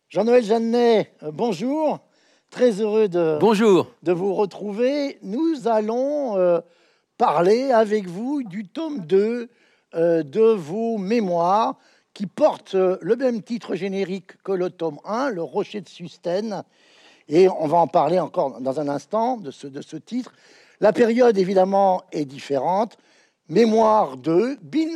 Jean-Noël Jeannet, bonjour. Très heureux Bonjour. de vous retrouver. Nous allons parler avec vous du tome 2 de vos mémoires qui porte le même titre générique que le tome 1, Le Rocher de Sustène. Et on va en parler encore dans un instant de ce titre. La période, évidemment, est différente. Mémoire 2,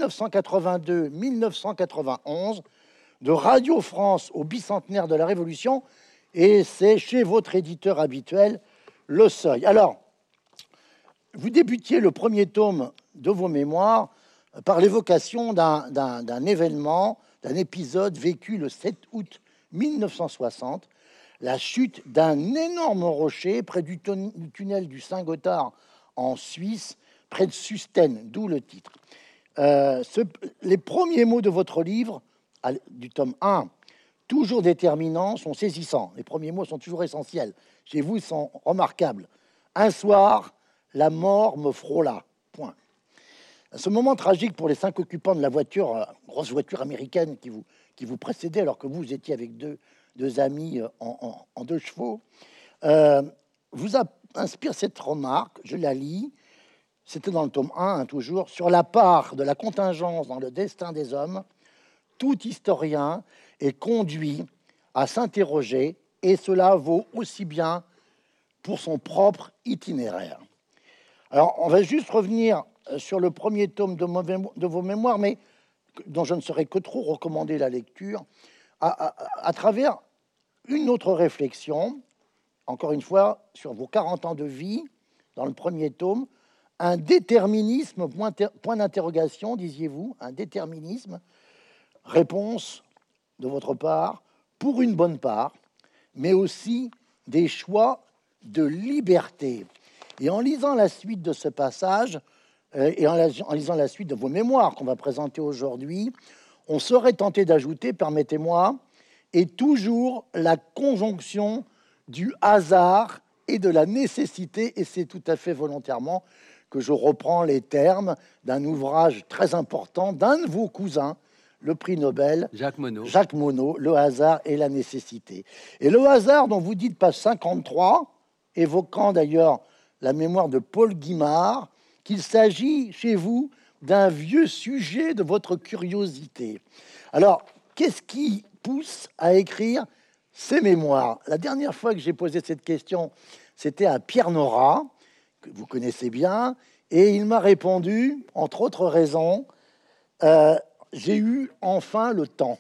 1982-1991, de Radio France au bicentenaire de la Révolution, et c'est chez votre éditeur habituel, Le Seuil. Alors, vous débutiez le premier tome de vos mémoires par l'évocation d'un événement, d'un épisode vécu le 7 août 1960, la chute d'un énorme rocher près du tunnel du Saint-Gothard en Suisse, près de Sustène, d'où le titre. Les premiers mots de votre livre, du tome 1, toujours déterminants, sont saisissants. Les premiers mots sont toujours essentiels. Chez vous, ils sont remarquables. Un soir, la mort me frôla. Point. Ce moment tragique pour les 5 occupants de la voiture, grosse voiture américaine qui vous précédait alors que vous étiez avec deux amis en 2 chevaux, vous inspire cette remarque, je la lis. C'était dans le tome 1, toujours, sur la part de la contingence dans le destin des hommes. Tout historien est conduit à s'interroger, et cela vaut aussi bien pour son propre itinéraire. Alors, on va juste revenir sur le premier tome de vos mémoires, mais dont je ne saurais que trop recommander la lecture, à travers une autre réflexion, encore une fois, sur vos 40 ans de vie, dans le premier tome, un déterminisme, point d'interrogation, disiez-vous, un déterminisme, réponse de votre part, pour une bonne part, mais aussi des choix de liberté. Et en lisant la suite de ce passage, et en lisant la suite de vos mémoires qu'on va présenter aujourd'hui, on serait tenté d'ajouter, permettez-moi, et toujours la conjonction du hasard et de la nécessité, et c'est tout à fait volontairement que je reprends les termes d'un ouvrage très important d'un de vos cousins, le prix Nobel, Jacques Monod, Le hasard et la nécessité. Et le hasard dont vous dites page 53, évoquant d'ailleurs la mémoire de Paul Guimard, qu'il s'agit chez vous d'un vieux sujet de votre curiosité. Alors, qu'est-ce qui pousse à écrire ces mémoires? La dernière fois que j'ai posé cette question, c'était à Pierre Nora, que vous connaissez bien, et il m'a répondu, entre autres raisons, j'ai eu enfin le temps.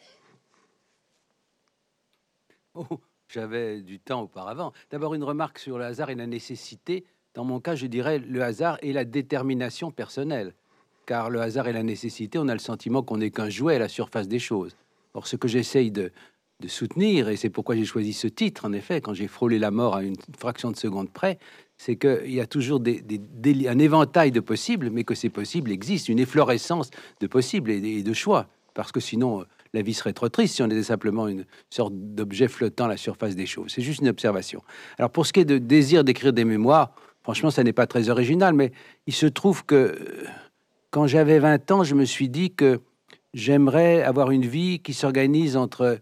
Oh, j'avais du temps auparavant. D'abord, une remarque sur le hasard et la nécessité. Dans mon cas, je dirais le hasard et la détermination personnelle. Car le hasard et la nécessité, on a le sentiment qu'on n'est qu'un jouet à la surface des choses. Or, ce que j'essaye de soutenir, et c'est pourquoi j'ai choisi ce titre, en effet, quand j'ai frôlé la mort à une fraction de seconde près, c'est qu'il y a toujours un éventail de possibles, mais que ces possibles existent, une efflorescence de possibles et de choix. Parce que sinon, la vie serait trop triste si on était simplement une sorte d'objet flottant à la surface des choses. C'est juste une observation. Alors, pour ce qui est de désir d'écrire des mémoires, franchement, ça n'est pas très original, mais il se trouve que quand j'avais 20 ans, je me suis dit que j'aimerais avoir une vie qui s'organise entre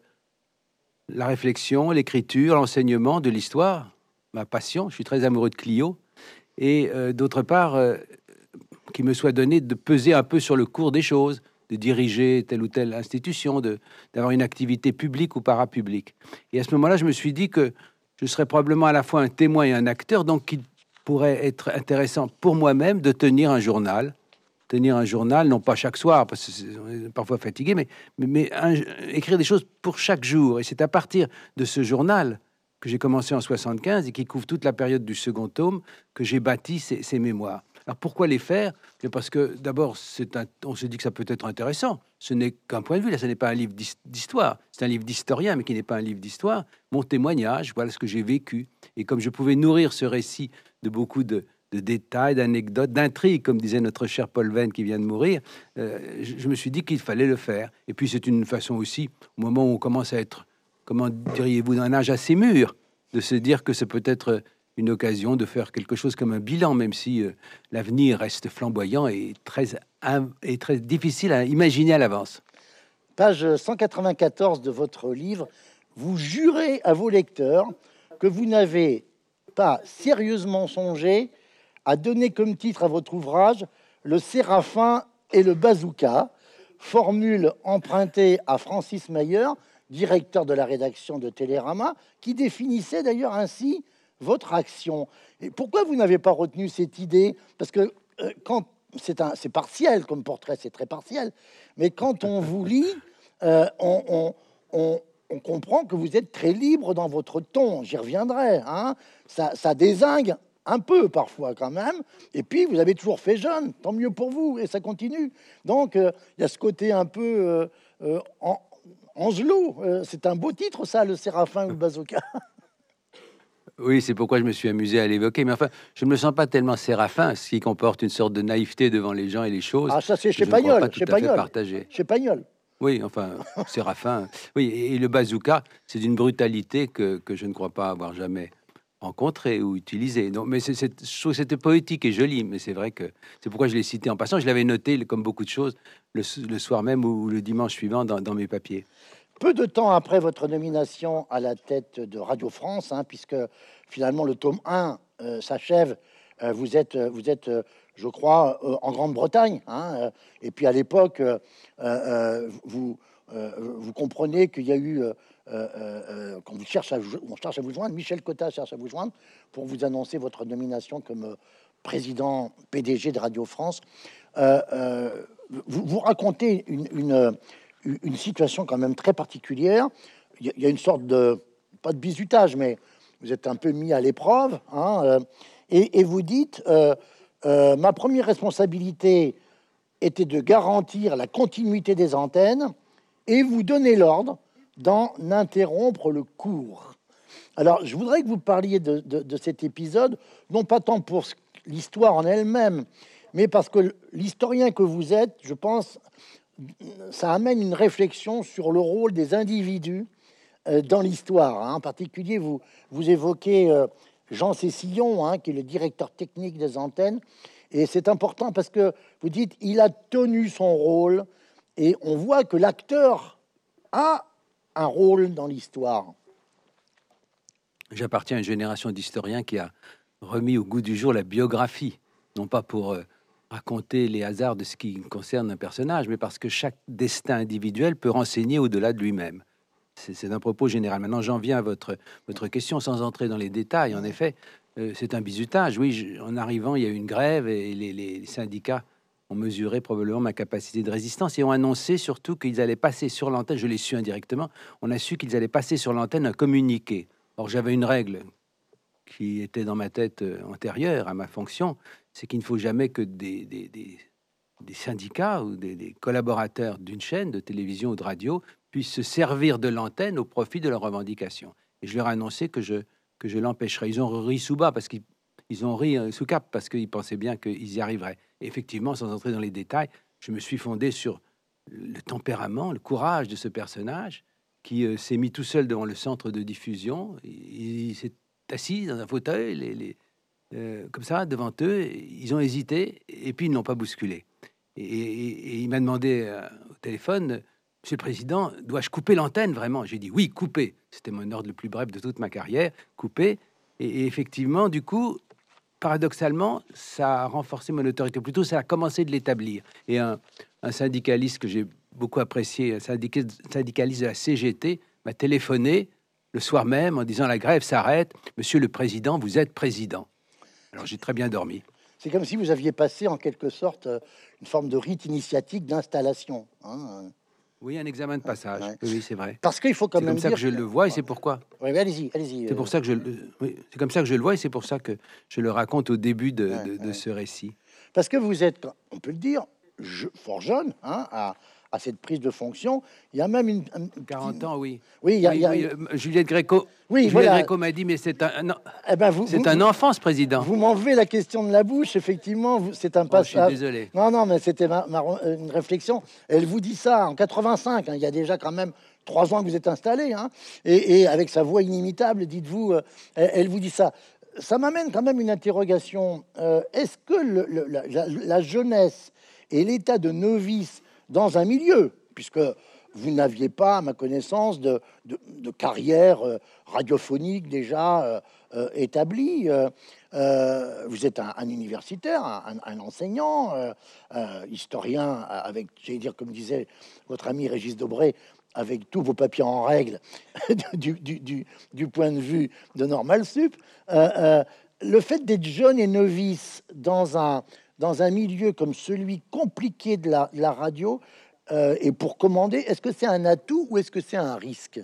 la réflexion, l'écriture, l'enseignement de l'histoire, ma passion, je suis très amoureux de Clio, et d'autre part, qui me soit donné de peser un peu sur le cours des choses, de diriger telle ou telle institution, d'avoir une activité publique ou parapublique. Et à ce moment-là, je me suis dit que je serais probablement à la fois un témoin et un acteur, donc il pourrait être intéressant pour moi-même de tenir un journal, non pas chaque soir, parce que c'est parfois fatigué, mais écrire des choses pour chaque jour. Et c'est à partir de ce journal que j'ai commencé en 75 et qui couvre toute la période du second tome que j'ai bâti ces mémoires. Alors pourquoi les faire? Parce que d'abord, on se dit que ça peut être intéressant. Ce n'est qu'un point de vue, là, ce n'est pas un livre d'histoire, c'est un livre d'historien, mais qui n'est pas un livre d'histoire. Mon témoignage, voilà ce que j'ai vécu. Et comme je pouvais nourrir ce récit de beaucoup de détails, d'anecdotes, d'intrigues, comme disait notre cher Paul Venn qui vient de mourir, je me suis dit qu'il fallait le faire. Et puis c'est une façon aussi, au moment où on commence à être, comment diriez-vous, d'un âge assez mûr, de se dire que c'est peut-être une occasion de faire quelque chose comme un bilan, même si l'avenir reste flamboyant et très difficile à imaginer à l'avance. Page 194 de votre livre, vous jurez à vos lecteurs que vous n'avez pas sérieusement songé à donner comme titre à votre ouvrage Le Séraphin et le Bazooka, formule empruntée à Francis Mayer, directeur de la rédaction de Télérama, qui définissait d'ailleurs ainsi votre action. Et pourquoi vous n'avez pas retenu cette idée? Parce que quand c'est partiel comme portrait, c'est très partiel, mais quand on vous lit, on comprend que vous êtes très libre dans votre ton. J'y reviendrai. Hein. Ça dézingue un peu parfois quand même. Et puis, vous avez toujours fait jeune. Tant mieux pour vous. Et ça continue. Donc, il y a ce côté un peu Angelot. C'est un beau titre, ça, Le Séraphin ou le Bazooka. Oui, c'est pourquoi je me suis amusé à l'évoquer. Mais enfin, je ne me sens pas tellement séraphin, ce qui comporte une sorte de naïveté devant les gens et les choses. Ah, ça, c'est que chez je ne crois Pagnol. pas tout Chez à fait Pagnol. partagé. Chez Pagnol. Oui, enfin, séraphin. Oui, et le bazooka, c'est d'une brutalité que je ne crois pas avoir jamais rencontrée ou utilisée. Donc, mais je trouve que c'était poétique et joli, mais c'est vrai que c'est pourquoi je l'ai cité en passant. Je l'avais noté, comme beaucoup de choses, le soir même ou le dimanche suivant dans mes papiers. Peu de temps après votre nomination à la tête de Radio France, hein, puisque finalement le tome 1 s'achève, vous êtes, je crois, en Grande-Bretagne. Hein, et puis à l'époque, vous comprenez qu'il y a eu, quand on cherche à vous joindre, Michel Cotta cherche à vous joindre pour vous annoncer votre nomination comme président PDG de Radio France. Vous racontez une situation quand même très particulière. Il y a une sorte de, pas de bizutage, mais vous êtes un peu mis à l'épreuve, hein, et vous dites ma première responsabilité était de garantir la continuité des antennes et vous donnez l'ordre d'en interrompre le cours. Alors, je voudrais que vous parliez de cet épisode, non pas tant pour l'histoire en elle-même, mais parce que l'historien que vous êtes, je pense, ça amène une réflexion sur le rôle des individus dans l'histoire. Hein. En particulier, vous évoquez Jean Cécillon, hein, qui est le directeur technique des antennes. Et c'est important parce que vous dites il a tenu son rôle et on voit que l'acteur a un rôle dans l'histoire. J'appartiens à une génération d'historiens qui a remis au goût du jour la biographie, non pas pour raconter les hasards de ce qui concerne un personnage, mais parce que chaque destin individuel peut renseigner au-delà de lui-même. C'est un propos général. Maintenant, j'en viens à votre question, sans entrer dans les détails. En effet, c'est un bizutage. Oui, en arrivant, il y a eu une grève et les syndicats ont mesuré probablement ma capacité de résistance et ont annoncé surtout qu'ils allaient passer sur l'antenne, je l'ai su indirectement, on a su qu'ils allaient passer sur l'antenne un communiqué. Or, j'avais une règle qui était dans ma tête antérieure à ma fonction, c'est qu'il ne faut jamais que des syndicats ou des collaborateurs d'une chaîne de télévision ou de radio puissent se servir de l'antenne au profit de leurs revendications. Et je leur ai annoncé que je l'empêcherais. Ils ont ri sous bas parce qu'ils ont ri sous cap parce qu'ils pensaient bien qu'ils y arriveraient. Et effectivement, sans entrer dans les détails, je me suis fondé sur le tempérament, le courage de ce personnage qui s'est mis tout seul devant le centre de diffusion. Il s'est assis dans un fauteuil, comme ça, devant eux. Ils ont hésité et puis ils n'ont pas bousculé. Et il m'a demandé au téléphone, Monsieur le Président, dois-je couper l'antenne vraiment? J'ai dit oui, couper. C'était mon ordre le plus bref de toute ma carrière, couper. Et effectivement, du coup, paradoxalement, ça a renforcé mon autorité. Plutôt, ça a commencé de l'établir. Et un syndicaliste que j'ai beaucoup apprécié, un syndicaliste de la CGT, m'a téléphoné le soir même en disant la grève s'arrête. Monsieur le Président, vous êtes président. Alors j'ai très bien dormi. C'est comme si vous aviez passé en quelque sorte une forme de rite initiatique d'installation. Hein. Oui, un examen de passage. Ouais. Oui, c'est vrai. Parce qu'il faut quand même dire... C'est comme ça que je le vois et c'est pourquoi. Oui, allez-y, allez-y. C'est pour ça que c'est comme ça que je le vois et c'est pour ça que je le raconte au début de ce récit. Parce que vous êtes, on peut le dire, fort jeune, hein, à cette prise de fonction. Il y a même une 40 ans, oui. Oui, il y a Juliette Gréco. Oui, Juliette voilà. Gréco m'a dit, mais c'est un enfant, ce président. Vous m'enlevez la question de la bouche, effectivement. C'est un passage. Je suis désolé. Non, mais c'était une réflexion. Elle vous dit ça en 85. Hein, il y a déjà quand même 3 ans que vous êtes installé. Hein, et avec sa voix inimitable, dites-vous, elle vous dit ça. Ça m'amène quand même une interrogation. Est-ce que la jeunesse et l'état de novice dans un milieu, puisque vous n'aviez pas, à ma connaissance, de carrière radiophonique déjà établie. Vous êtes un universitaire, un enseignant, historien, avec, j'allais dire, comme disait votre ami Régis Debray, avec tous vos papiers en règle du point de vue de Normal Sup. Le fait d'être jeune et novice dans un milieu comme celui compliqué de la radio, et pour commander, est-ce que c'est un atout ou est-ce que c'est un risque?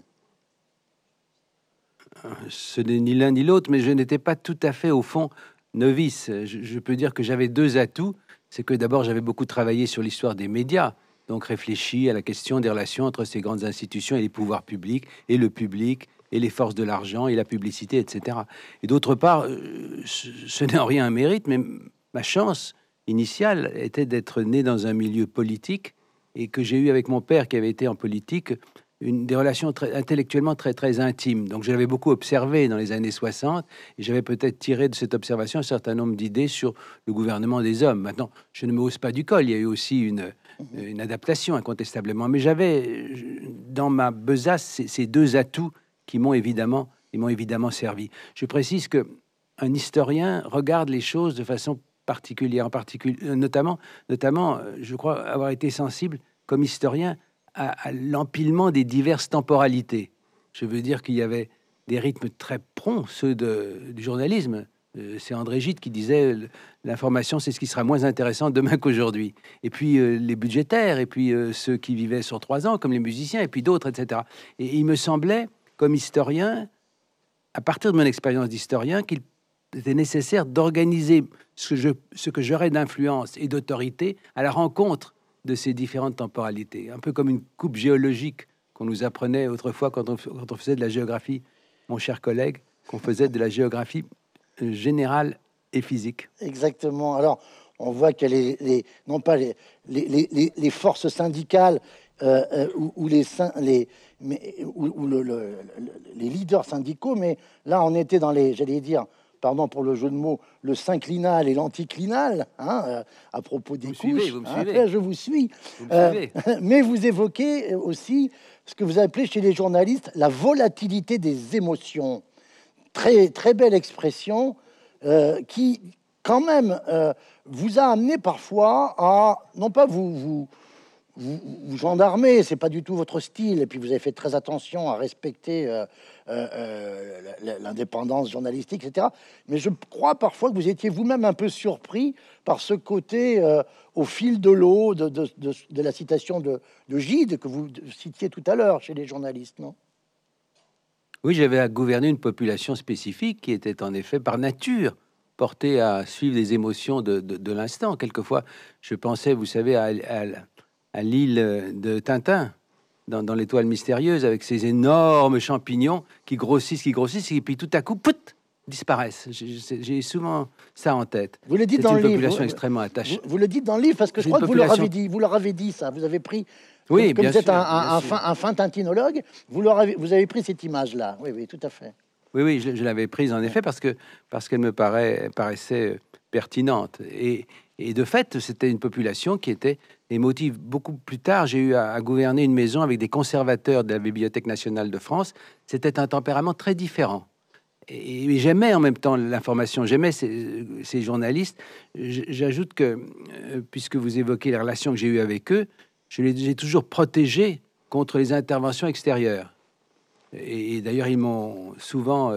Ce n'est ni l'un ni l'autre, mais je n'étais pas tout à fait, au fond, novice. Je peux dire que j'avais deux atouts. C'est que d'abord, j'avais beaucoup travaillé sur l'histoire des médias, donc réfléchi à la question des relations entre ces grandes institutions et les pouvoirs publics, et le public, et les forces de l'argent, et la publicité, etc. Et d'autre part, ce n'est en rien un mérite, mais ma chance initiale était d'être né dans un milieu politique, et que j'ai eu avec mon père qui avait été en politique des relations intellectuellement très intimes. Donc je l'avais beaucoup observé dans les années 60 et j'avais peut-être tiré de cette observation un certain nombre d'idées sur le gouvernement des hommes. Maintenant, je ne me hausse pas du col, il y a eu aussi une adaptation incontestablement, mais j'avais dans ma besace ces deux atouts qui m'ont évidemment servi. Je précise que un historien regarde les choses de façon particulière, notamment, je crois avoir été sensible comme historien à l'empilement des diverses temporalités. Je veux dire qu'il y avait des rythmes très prompts, ceux du journalisme. C'est André Gide qui disait l'information, c'est ce qui sera moins intéressant demain qu'aujourd'hui. Et puis les budgétaires, et puis ceux qui vivaient sur 3 ans, comme les musiciens, et puis d'autres, etc. Et il me semblait, comme historien, à partir de mon expérience d'historien, qu'il était nécessaire d'organiser ce que j'aurais d'influence et d'autorité à la rencontre de ces différentes temporalités, un peu comme une coupe géologique qu'on nous apprenait autrefois quand on faisait de la géographie, mon cher collègue, qu'on faisait de la géographie générale et physique. Exactement. Alors, on voit que non pas les forces syndicales ou les leaders syndicaux, mais là, on était dans j'allais dire, pardon pour le jeu de mots, le synclinal et l'anticlinal, hein, à propos des couches. Vous me suivez. Là, je vous suis. Mais vous évoquez aussi ce que vous appelez chez les journalistes la volatilité des émotions. Très belle expression qui, quand même, vous a amené parfois à, non pas vous gendarmer, c'est pas du tout votre style, et puis vous avez fait très attention à respecter l'indépendance journalistique, etc. Mais je crois parfois que vous étiez vous-même un peu surpris par ce côté au fil de l'eau de la citation de Gide que vous citiez tout à l'heure chez les journalistes, non? Oui, j'avais à gouverner une population spécifique qui était en effet par nature portée à suivre les émotions de l'instant. Quelquefois, je pensais, vous savez, à l'île de Tintin, dans l'Étoile mystérieuse, avec ces énormes champignons qui grossissent, et puis tout à coup, pout, disparaissent. J'ai souvent ça en tête. Vous le dites dans le livre. C'est une population extrêmement attachée. Vous le dites dans le livre parce que je crois que vous leur avez dit ça. Vous avez pris... Oui, comme bien vous êtes sûr, un fin tintinologue, vous avez pris cette image-là. Oui, tout à fait. Oui, je l'avais prise en effet parce qu'elle me paraissait pertinente. Et de fait, c'était une population qui était émotive. Beaucoup plus tard, j'ai eu à gouverner une maison avec des conservateurs de la Bibliothèque nationale de France. C'était un tempérament très différent. Et j'aimais en même temps l'information, j'aimais ces journalistes. J'ajoute que, puisque vous évoquez les relations que j'ai eues avec eux, j'ai toujours protégé contre les interventions extérieures. Et d'ailleurs, ils m'ont souvent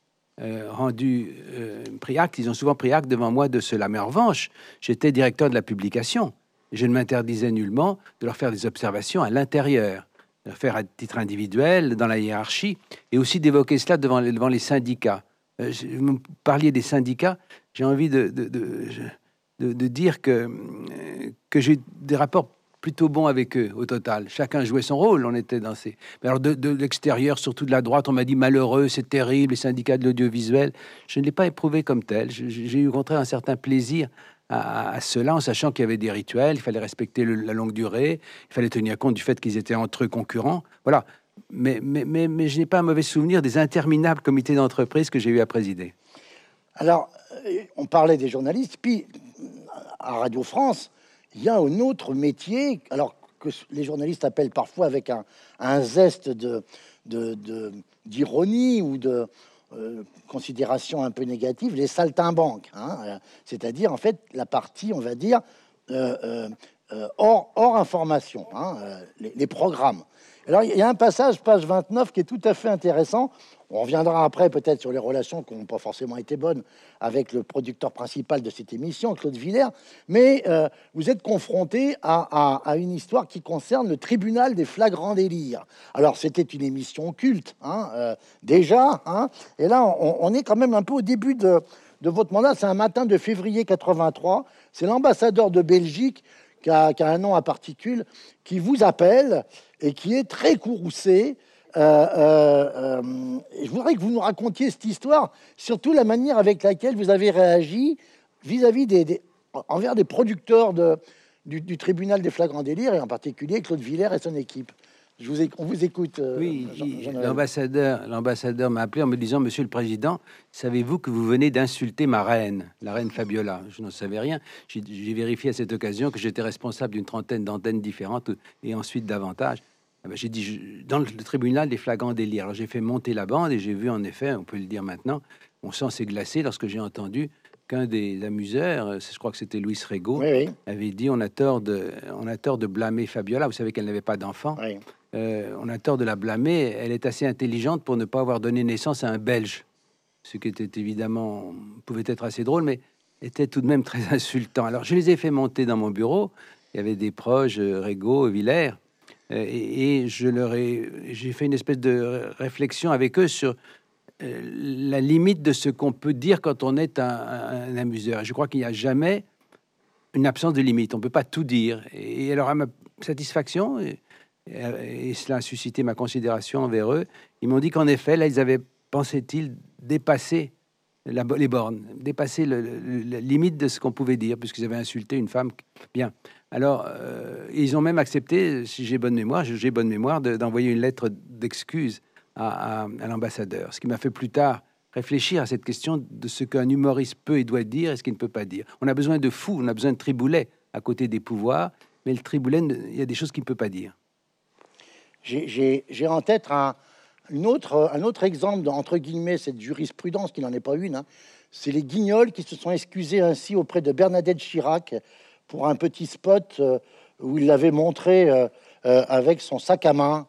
pris acte, ils ont souvent pris acte devant moi de cela. Mais en revanche, j'étais directeur de la publication. Je ne m'interdisais nullement de leur faire des observations à l'intérieur, de le faire à titre individuel, dans la hiérarchie, et aussi d'évoquer cela devant les syndicats. Vous me parliez des syndicats, j'ai envie de dire que j'ai des rapports plutôt bon avec eux, au total. Chacun jouait son rôle, on était dans ces... Mais alors de l'extérieur, surtout de la droite, on m'a dit malheureux, c'est terrible, les syndicats de l'audiovisuel. Je ne l'ai pas éprouvé comme tel. J'ai eu au contraire un certain plaisir à cela, en sachant qu'il y avait des rituels, il fallait respecter la longue durée, il fallait tenir compte du fait qu'ils étaient entre eux concurrents. Voilà. Mais je n'ai pas un mauvais souvenir des interminables comités d'entreprise que j'ai eu à présider. Alors, on parlait des journalistes, puis à Radio France, il y a un autre métier, alors que les journalistes appellent parfois avec un zeste d'ironie ou de considération un peu négative, les saltimbanques, hein, c'est-à-dire en fait la partie, on va dire, hors information, hein, les programmes. Alors il y a un passage, page 29, qui est tout à fait intéressant. On reviendra après peut-être sur les relations qui n'ont pas forcément été bonnes avec le producteur principal de cette émission, Claude Villers, mais vous êtes confronté à une histoire qui concerne le tribunal des flagrants délires. Alors c'était une émission culte, hein, déjà, hein, et là on est quand même un peu au début de votre mandat. C'est un matin de février 83, c'est l'ambassadeur de Belgique qui a un nom à particules, qui vous appelle et qui est très courroucé. Je voudrais que vous nous racontiez cette histoire, surtout la manière avec laquelle vous avez réagi vis-à-vis envers des producteurs du tribunal des flagrants délires, et en particulier Claude Villers et son équipe. On vous écoute. Oui, l'ambassadeur m'a appelé en me disant: Monsieur le Président, savez-vous que vous venez d'insulter ma reine, la reine Fabiola? Je n'en savais rien. J'ai vérifié à cette occasion que j'étais responsable d'une trentaine d'antennes différentes et ensuite davantage. Ah ben, j'ai dit, dans le tribunal des flagrants délires. Alors j'ai fait monter la bande et j'ai vu, en effet, on peut le dire maintenant, mon sang s'est glacé lorsque j'ai entendu qu'un des amuseurs, je crois que c'était Louis Rego, Oui, oui. avait dit: on a tort de blâmer Fabiola. Vous savez qu'elle n'avait pas d'enfant. Oui. On a tort de la blâmer. Elle est assez intelligente pour ne pas avoir donné naissance à un Belge, ce qui était évidemment, pouvait être assez drôle, mais était tout de même très insultant. Alors je les ai fait monter dans mon bureau. Il y avait des proches, Rego, Villers, et j'ai fait une espèce de réflexion avec eux sur la limite de ce qu'on peut dire quand on est un amuseur. Je crois qu'il n'y a jamais une absence de limite. On ne peut pas tout dire. Et alors, à ma satisfaction, et cela a suscité ma considération envers eux, ils m'ont dit qu'en effet, là, ils avaient, pensait-il, dépassé les bornes, dépassé la limite de ce qu'on pouvait dire, puisqu'ils avaient insulté une femme. Bien. Alors, ils ont même accepté, si j'ai bonne mémoire, d'envoyer une lettre d'excuse à l'ambassadeur. Ce qui m'a fait plus tard réfléchir à cette question de ce qu'un humoriste peut et doit dire et ce qu'il ne peut pas dire. On a besoin de fous, on a besoin de triboulets à côté des pouvoirs, mais le triboulet, il y a des choses qu'il ne peut pas dire. J'ai en tête un autre exemple entre guillemets, cette jurisprudence qui n'en est pas une, hein. C'est les Guignols qui se sont excusés ainsi auprès de Bernadette Chirac pour un petit spot où il l'avait montré avec son sac à main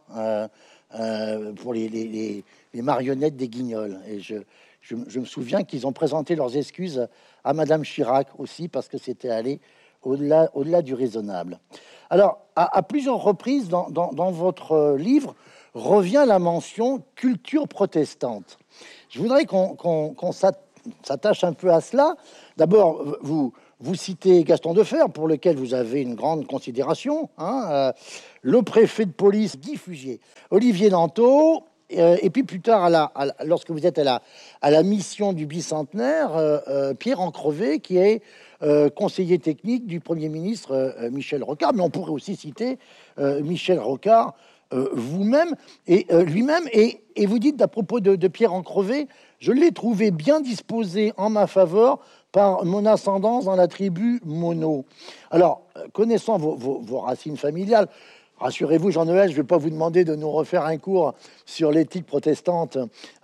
pour les marionnettes des Guignols. Et je me souviens qu'ils ont présenté leurs excuses à Madame Chirac aussi, parce que c'était allé au-delà du raisonnable. Alors, à plusieurs reprises dans votre livre, revient la mention culture protestante. Je voudrais qu'on s'attache un peu à cela. D'abord, vous citez Gaston Defferre, pour lequel vous avez une grande considération, hein, le préfet de police Guy Fugier, Olivier Nanteau, et puis plus tard, lorsque vous êtes à la mission du bicentenaire, Pierre Encrevé, qui est conseiller technique du Premier ministre Michel Rocard. Mais on pourrait aussi citer Michel Rocard, vous-même et lui-même. Et vous dites à propos de Pierre Encrevé: je l'ai trouvé bien disposé en ma faveur par mon ascendance dans la tribu Mono. Alors, connaissant vos racines familiales, rassurez-vous, Jean-Noël, je ne vais pas vous demander de nous refaire un cours sur l'éthique protestante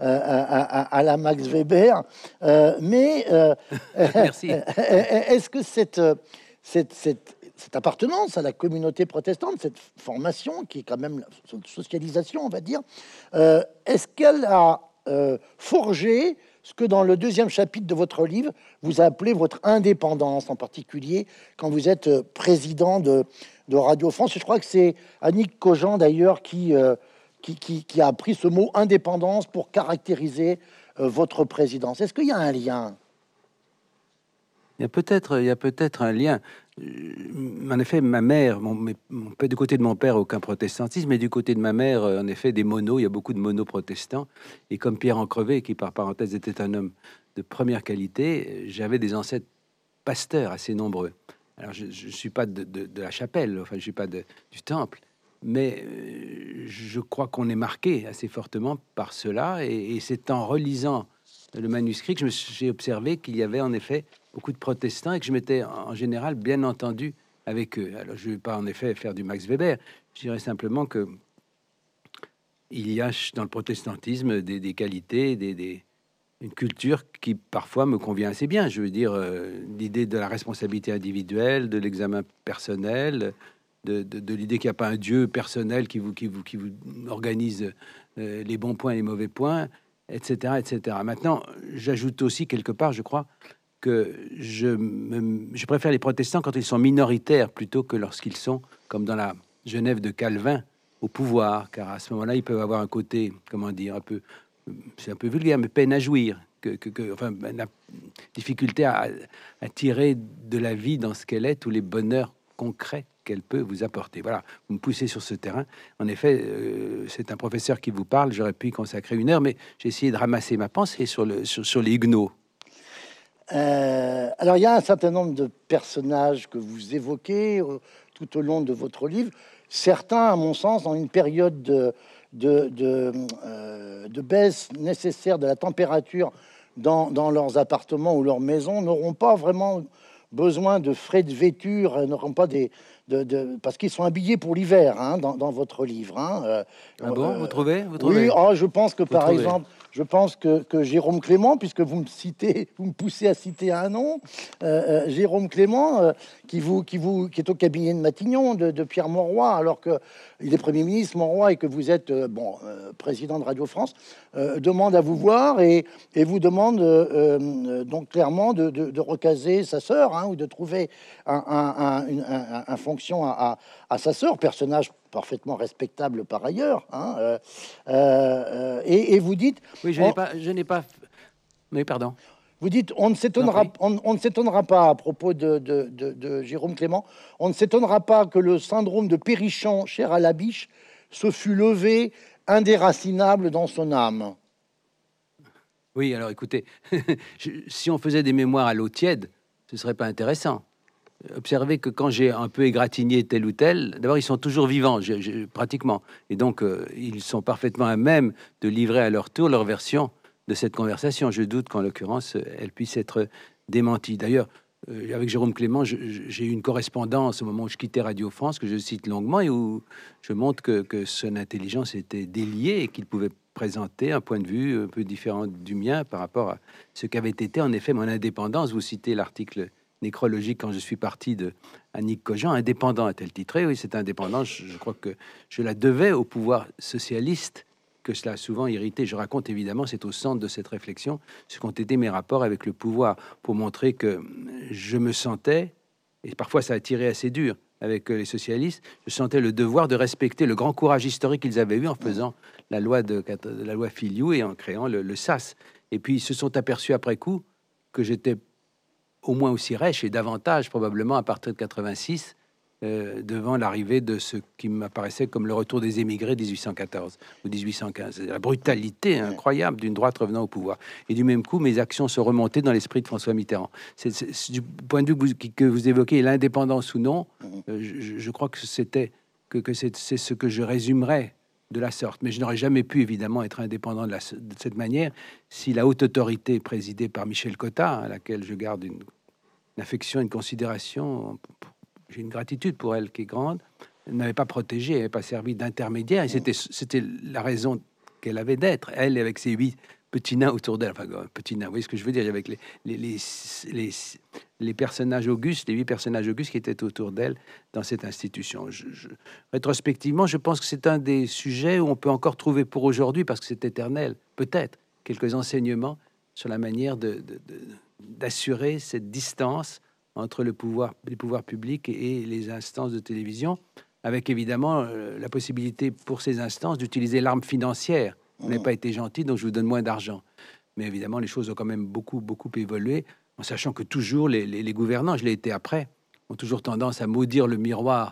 à la Max Weber, mais Merci. est-ce que cette appartenance à la communauté protestante, cette formation qui est quand même la socialisation, on va dire, est-ce qu'elle a forgé ce que dans le deuxième chapitre de votre livre, vous appelez votre indépendance, en particulier quand vous êtes président de Radio France? Je crois que c'est Annick Cogent, d'ailleurs, qui a pris ce mot indépendance pour caractériser votre présidence. Est-ce qu'il y a un lien? Il y a peut-être un lien. En effet, ma mère, du côté de mon père, aucun protestantisme, mais du côté de ma mère, en effet, des monos. Il y a beaucoup de monos protestants. Et comme Pierre Encrevé, qui par parenthèse était un homme de première qualité, j'avais des ancêtres pasteurs assez nombreux. Alors, je ne suis pas de la chapelle, enfin, je ne suis pas du temple, mais je crois qu'on est marqué assez fortement par cela. Et c'est en relisant le manuscrit que j'ai observé qu'il y avait en effet beaucoup de protestants et que je m'étais en général bien entendu avec eux. Alors, je ne vais pas en effet faire du Max Weber. Je dirais simplement que il y a dans le protestantisme des qualités, une culture qui parfois me convient assez bien. Je veux dire, l'idée de la responsabilité individuelle, de l'examen personnel, de l'idée qu'il n'y a pas un Dieu personnel qui vous organise les bons points et les mauvais points, etc., etc. Maintenant, j'ajoute aussi quelque part, je crois, que je préfère les protestants quand ils sont minoritaires plutôt que lorsqu'ils sont, comme dans la Genève de Calvin, au pouvoir, car à ce moment-là, ils peuvent avoir un côté, comment dire, un peu, c'est un peu vulgaire, mais peine à jouir, enfin, la difficulté à tirer de la vie dans ce qu'elle est tous les bonheurs concrets qu'elle peut vous apporter. Voilà, vous me poussez sur ce terrain. En effet, c'est un professeur qui vous parle. J'aurais pu y consacrer 1 heure, mais j'ai essayé de ramasser ma pensée sur les Huguenots. Alors, il y a un certain nombre de personnages que vous évoquez tout au long de votre livre. Certains, à mon sens, dans une période de baisse nécessaire de la température dans leurs appartements ou leurs maisons, n'auront pas vraiment besoin de frais de vêture, n'auront pas parce qu'ils sont habillés pour l'hiver, hein, dans votre livre. Hein, ah bon, vous trouvez oui, oh, je pense que, par trouvez exemple, je pense que Jérôme Clément, puisque vous me citez, vous me poussez à citer un nom, Jérôme Clément, qui est au cabinet de Matignon de Pierre Mauroy, alors que il est Premier ministre Mauroy et que vous êtes président de Radio France, demande à vous voir et vous demande donc clairement de recaser sa sœur, hein, ou de trouver un fonction à sa sœur, personnage parfaitement respectable par ailleurs, hein, et vous dites... Oui, je n'ai pas... Oui, pardon. Vous dites, on ne s'étonnera pas à propos de Jérôme Clément, on ne s'étonnera pas que le syndrome de Périchon, cher à la biche, se fût levé indéracinable dans son âme. Oui, alors écoutez, si on faisait des mémoires à l'eau tiède, ce serait pas intéressant. Observez que quand j'ai un peu égratigné tel ou tel, d'abord ils sont toujours vivants, pratiquement, et donc ils sont parfaitement à même de livrer à leur tour leur version de cette conversation. Je doute qu'en l'occurrence elle puisse être démentie. D'ailleurs, avec Jérôme Clément, j'ai eu une correspondance au moment où je quittais Radio France que je cite longuement et où je montre que son intelligence était déliée et qu'il pouvait présenter un point de vue un peu différent du mien par rapport à ce qu'avait été en effet mon indépendance. Vous citez l'article nécrologique quand je suis parti de Annick Cogent, indépendant a-t-elle titré. Oui, cette indépendance, je crois que je la devais au pouvoir socialiste, que cela a souvent irrité. Je raconte évidemment, c'est au centre de cette réflexion, ce qu'ont été mes rapports avec le pouvoir, pour montrer que je me sentais, et parfois ça a tiré assez dur avec les socialistes, je sentais le devoir de respecter le grand courage historique qu'ils avaient eu en faisant la loi Filiou et en créant le SAS. Et puis ils se sont aperçus après coup que j'étais au moins aussi rêche et davantage probablement à partir de 86, devant l'arrivée de ce qui m'apparaissait comme le retour des émigrés 1814 ou 1815. La brutalité incroyable d'une droite revenant au pouvoir. Et du même coup, mes actions se remontaient dans l'esprit de François Mitterrand. C'est du point de vue que vous évoquez, l'indépendance ou non, je crois que c'est ce que je résumerais de la sorte. Mais je n'aurais jamais pu, évidemment, être indépendant de cette manière si la haute autorité présidée par Michel Cotta, à laquelle je garde une affection, une considération, j'ai une gratitude pour elle qui est grande, elle n'avait pas protégé, elle n'avait pas servi d'intermédiaire, et c'était la raison qu'elle avait d'être, elle avec ses 8 petits nains autour d'elle, enfin petits nains, vous voyez ce que je veux dire, avec les personnages augustes, les 8 personnages augustes qui étaient autour d'elle dans cette institution. Rétrospectivement, je pense que c'est un des sujets où on peut encore trouver pour aujourd'hui, parce que c'est éternel, peut-être, quelques enseignements sur la manière d'assurer cette distance entre les pouvoirs publics et les instances de télévision, avec évidemment la possibilité pour ces instances d'utiliser l'arme financière. On n'a pas été gentil, donc je vous donne moins d'argent. Mais évidemment, les choses ont quand même beaucoup évolué, en sachant que toujours les gouvernants, je l'ai été après, ont toujours tendance à maudire le miroir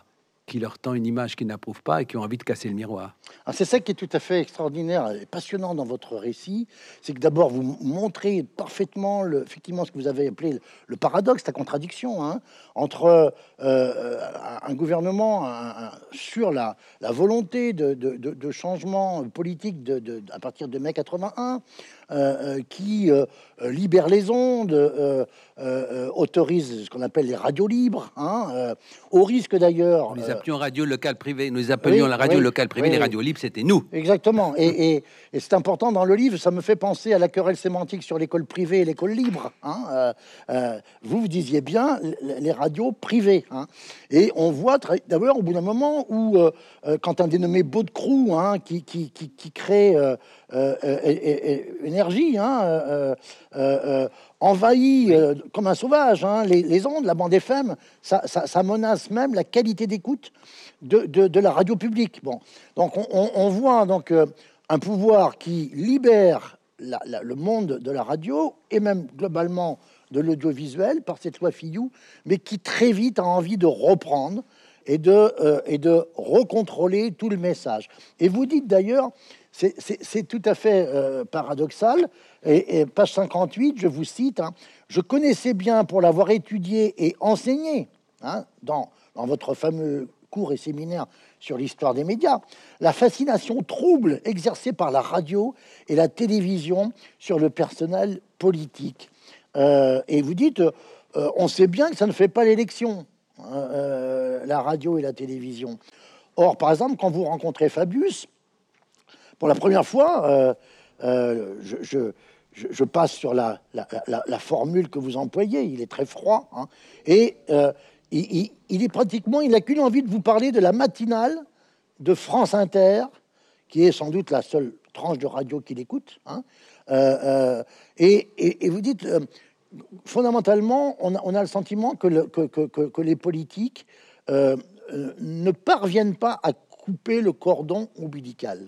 qui leur tend une image qu'ils n'approuvent pas et qui ont envie de casser le miroir. C'est ça qui est tout à fait extraordinaire et passionnant dans votre récit, c'est que d'abord vous montrez parfaitement effectivement ce que vous avez appelé le paradoxe, la contradiction, hein, entre un gouvernement sur la volonté de changement politique à partir de mai 81, qui libère les ondes, autorise ce qu'on appelle les radios libres, hein, au risque d'ailleurs. Nous les appelions radio locale privée. Nous appelions la radio locale privée, les radios libres, c'était nous. Exactement. Et c'est important dans le livre, ça me fait penser à la querelle sémantique sur l'école privée et l'école libre. Hein. Vous disiez bien les radios privées. Hein. Et on voit d'ailleurs au bout d'un moment où, quand un dénommé Baudecroux, hein, qui crée énergie, hein, envahit comme un sauvage, hein, les ondes, la bande FM, ça menace même la qualité d'écoute de la radio publique. Bon, donc on voit donc un pouvoir qui libère le monde de la radio et même globalement de l'audiovisuel par cette loi Fillou, mais qui très vite a envie de reprendre et de recontrôler tout le message. Et vous dites d'ailleurs, c'est tout à fait paradoxal, et page 58, je vous cite, hein, « Je connaissais bien, pour l'avoir étudié et enseigné, hein, dans votre fameux cours et séminaire sur l'histoire des médias, la fascination trouble exercée par la radio et la télévision sur le personnel politique. » Et vous dites, on sait bien que ça ne fait pas l'élection, la radio et la télévision. Or, par exemple, quand vous rencontrez Fabius, pour la première fois, je passe sur la formule que vous employez, il est très froid, hein, et il est pratiquement, il n'a qu'une envie de vous parler de la matinale de France Inter, qui est sans doute la seule tranche de radio qu'il écoute, hein, et vous dites, fondamentalement, on a le sentiment que les politiques ne parviennent pas à couper le cordon ombilical.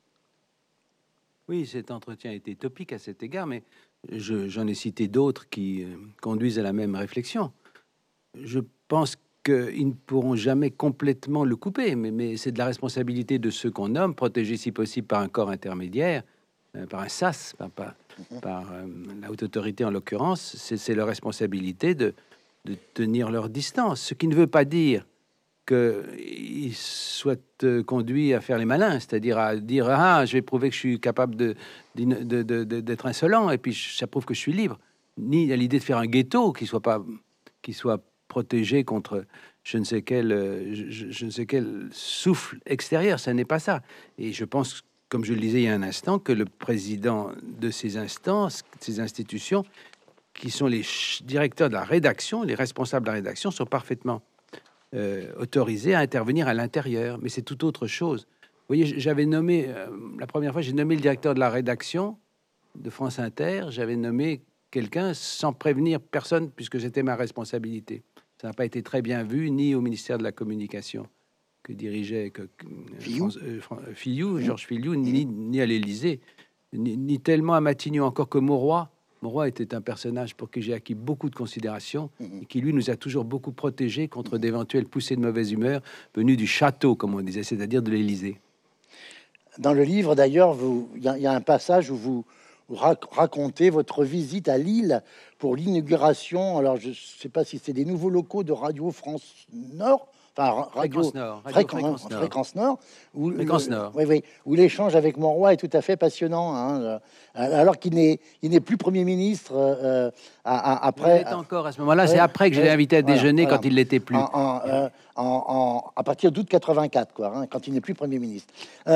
Oui, cet entretien était topique à cet égard, mais j'en ai cité d'autres qui conduisent à la même réflexion. Je pense qu'ils ne pourront jamais complètement le couper, mais c'est de la responsabilité de ceux qu'on nomme, protégés si possible par un corps intermédiaire, par un SAS, par la haute autorité en l'occurrence. C'est leur responsabilité de tenir leur distance, ce qui ne veut pas dire qu'ils soient conduits à faire les malins, c'est-à-dire à dire « Ah, je vais prouver que je suis capable d'être insolent, et puis ça prouve que je suis libre », ni à l'idée de faire un ghetto qui soit protégé contre je ne sais quel souffle extérieur. Ça n'est pas ça. Et je pense, comme je le disais il y a un instant, que le président de ces instances, ces institutions, qui sont les directeurs de la rédaction, les responsables de la rédaction, sont parfaitement autorisé à intervenir à l'intérieur, mais c'est tout autre chose. Vous voyez, j'avais nommé, la première fois, j'ai nommé le directeur de la rédaction de France Inter, j'avais nommé quelqu'un sans prévenir personne, puisque c'était ma responsabilité. Ça n'a pas été très bien vu, ni au ministère de la Communication, que dirigeait Fillou, Georges Fillou, ni à l'Élysée, ni tellement à Matignon, encore que Mauroy. Mauroy était un personnage pour qui j'ai acquis beaucoup de considération et qui, lui, nous a toujours beaucoup protégés contre d'éventuelles poussées de mauvaise humeur venues du château, comme on disait, c'est-à-dire de l'Élysée. Dans le livre, d'ailleurs, il y a un passage où vous racontez votre visite à Lille pour l'inauguration. Alors, je ne sais pas si c'est des nouveaux locaux de Radio France Nord, enfin Fréquence Nord, où l'échange avec Monroy est tout à fait passionnant, hein, alors qu'il n'est plus Premier ministre après. Il est encore à ce moment-là, c'est après que je l'ai invité à déjeuner, quand il l'était plus. À partir d'août 84, quoi, hein, quand il n'est plus Premier ministre.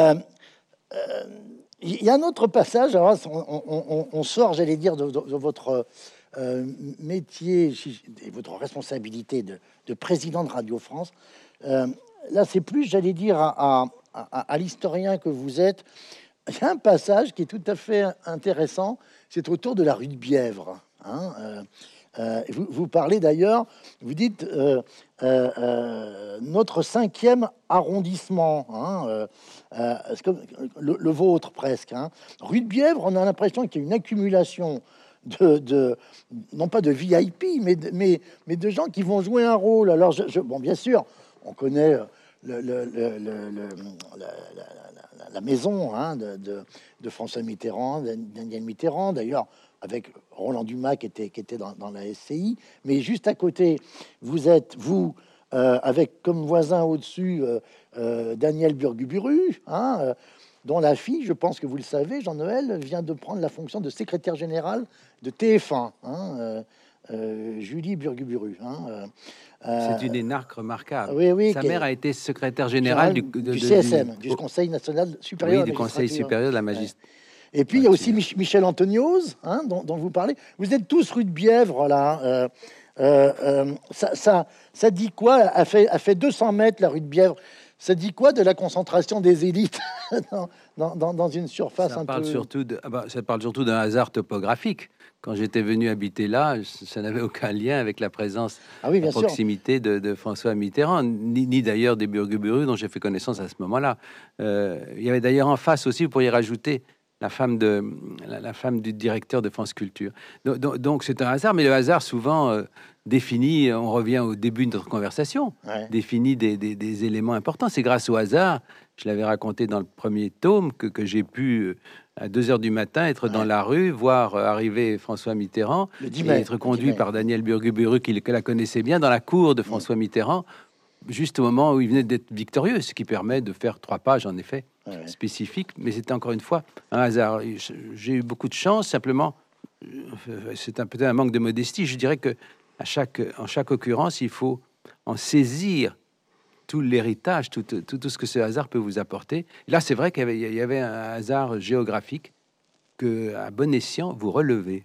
Il y a un autre passage, alors on sort, j'allais dire, de votre métier et votre responsabilité de président de Radio France. Là, c'est plus, j'allais dire, à l'historien que vous êtes. Il y a un passage qui est tout à fait intéressant, c'est autour de la rue de Bièvre. Hein, vous parlez d'ailleurs, vous dites notre 5e arrondissement, hein, le vôtre presque. Hein. Rue de Bièvre, on a l'impression qu'il y a une accumulation non pas de VIP, mais de gens qui vont jouer un rôle. Alors, bon, bien sûr, on connaît la maison hein, de François Mitterrand, Daniel Mitterrand, d'ailleurs, avec Roland Dumas qui était dans la SCI. Mais juste à côté, vous êtes, vous, avec comme voisin au-dessus Daniel Burguburu, hein, dont la fille, je pense que vous le savez, Jean-Noël, vient de prendre la fonction de secrétaire générale de TF1, hein, Julie Burguburu. Hein, c'est une énarque remarquable. Oui, oui, sa mère a été secrétaire générale du CSM, du Conseil national supérieur, oui, du Conseil supérieur de la magistrature. Et puis il y a aussi Michel Antonios, hein, dont vous parlez. Vous êtes tous rue de Bièvre, là. Ça dit quoi? A fait 200 mètres, la rue de Bièvre. Ça dit quoi de la concentration des élites dans une surface ça un parle peu... surtout ça parle surtout d'un hasard topographique. Quand j'étais venu habiter là, ça n'avait aucun lien avec la présence Ah oui, bien à proximité de François Mitterrand, ni d'ailleurs des Burguburu dont j'ai fait connaissance à ce moment-là. Il y avait d'ailleurs en face aussi, vous pourriez rajouter la femme du directeur de France Culture. Donc c'est un hasard, mais le hasard souvent définit, on revient au début de notre conversation, Ouais. définit des éléments importants. C'est grâce au hasard, je l'avais raconté dans le premier tome, que j'ai pu, à 2 heures du matin, être dans la rue, voir arriver François Mitterrand, Le 10 et mai, être conduit par Daniel Burguburu, qui la connaissait bien, dans la cour de François Mitterrand, juste au moment où il venait d'être victorieux, ce qui permet de faire 3 pages, en effet, spécifiques. Mais c'était encore une fois un hasard. J'ai eu beaucoup de chance, simplement, c'est peut-être un manque de modestie. Je dirais que en chaque occurrence, il faut en saisir tout l'héritage, tout ce que ce hasard peut vous apporter. Là, c'est vrai qu'il y avait un hasard géographique que, à bon escient, vous relevez.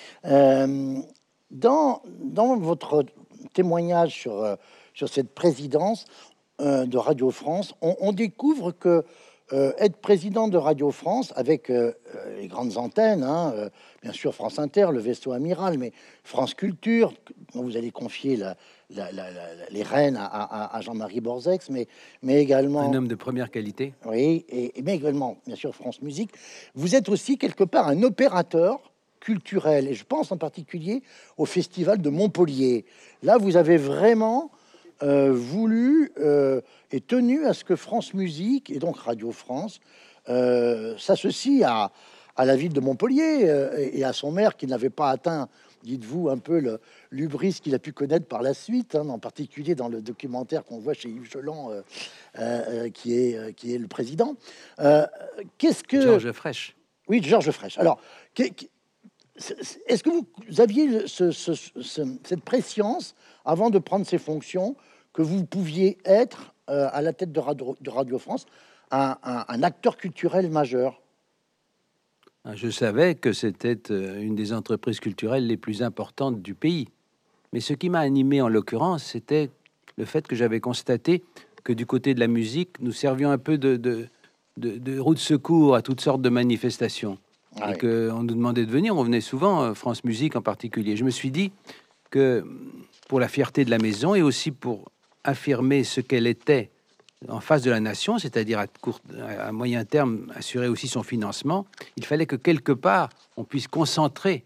Dans votre témoignage sur cette présidence de Radio France, on découvre que être président de Radio France, avec les grandes antennes, hein, bien sûr France Inter, le vaisseau amiral, mais France Culture, dont vous allez confier les rênes à Jean-Marie Borzex, mais également... Un homme de première qualité. Oui, mais également, bien sûr, France Musique. Vous êtes aussi, quelque part, un opérateur culturel, et je pense en particulier au Festival de Montpellier. Là, vous avez vraiment voulu et tenu à ce que France Musique, et donc Radio France, s'associe à la ville de Montpellier et à son maire qui n'avait pas atteint, dites-vous, un peu l'hubris qu'il a pu connaître par la suite, hein, en particulier dans le documentaire qu'on voit chez Yves Geland, qui est le président. Qu'est-ce que... Georges Frêche. Oui, Georges Frêche. Alors, est-ce que vous aviez cette prescience, avant de prendre ces fonctions, que vous pouviez être, à la tête de Radio France, un acteur culturel majeur? Je savais que c'était une des entreprises culturelles les plus importantes du pays. Mais ce qui m'a animé en l'occurrence, c'était le fait que j'avais constaté que du côté de la musique, nous servions un peu de roue de secours à toutes sortes de manifestations. Ah, et qu'on nous demandait de venir, on venait souvent, France Musique en particulier. Je me suis dit que pour la fierté de la maison et aussi pour affirmer ce qu'elle était en face de la nation, c'est-à-dire à moyen terme assurer aussi son financement, il fallait que quelque part on puisse concentrer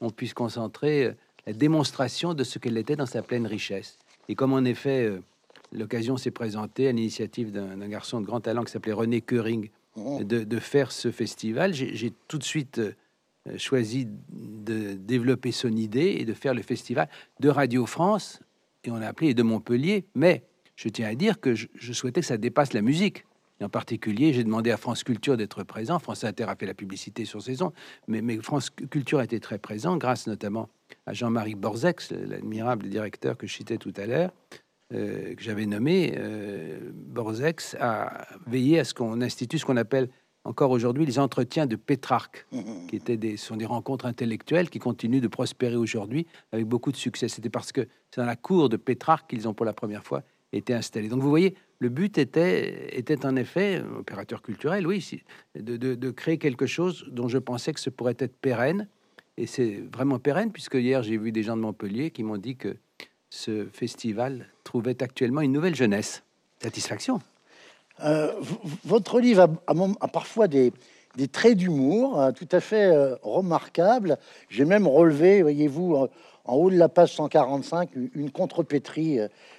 la démonstration de ce qu'elle était dans sa pleine richesse. Et comme en effet l'occasion s'est présentée à l'initiative d'un garçon de grand talent qui s'appelait René Köring, de faire ce festival, j'ai tout de suite choisi de développer son idée et de faire le festival de Radio France, et on l'a appelé de Montpellier, mais je tiens à dire que je souhaitais que ça dépasse la musique. Et en particulier, j'ai demandé à France Culture d'être présent. France Inter a fait la publicité sur ses ondes, mais France Culture a été très présent, grâce notamment à Jean-Marie Borzex, l'admirable directeur que je citais tout à l'heure, que j'avais nommé. Borzex a veillé à ce qu'on institue ce qu'on appelle encore aujourd'hui les entretiens de Pétrarque, qui sont des rencontres intellectuelles qui continuent de prospérer aujourd'hui avec beaucoup de succès. C'était parce que c'est dans la cour de Pétrarque qu'ils ont pour la première fois été installés. Donc vous voyez, le but était en effet, opérateur culturel, oui, de créer quelque chose dont je pensais que ce pourrait être pérenne. Et c'est vraiment pérenne, puisque hier j'ai vu des gens de Montpellier qui m'ont dit que ce festival trouvait actuellement une nouvelle jeunesse. Satisfaction. Votre livre a parfois des traits d'humour tout à fait remarquables. J'ai même relevé, voyez-vous, en haut de la page 145 une contrepétrie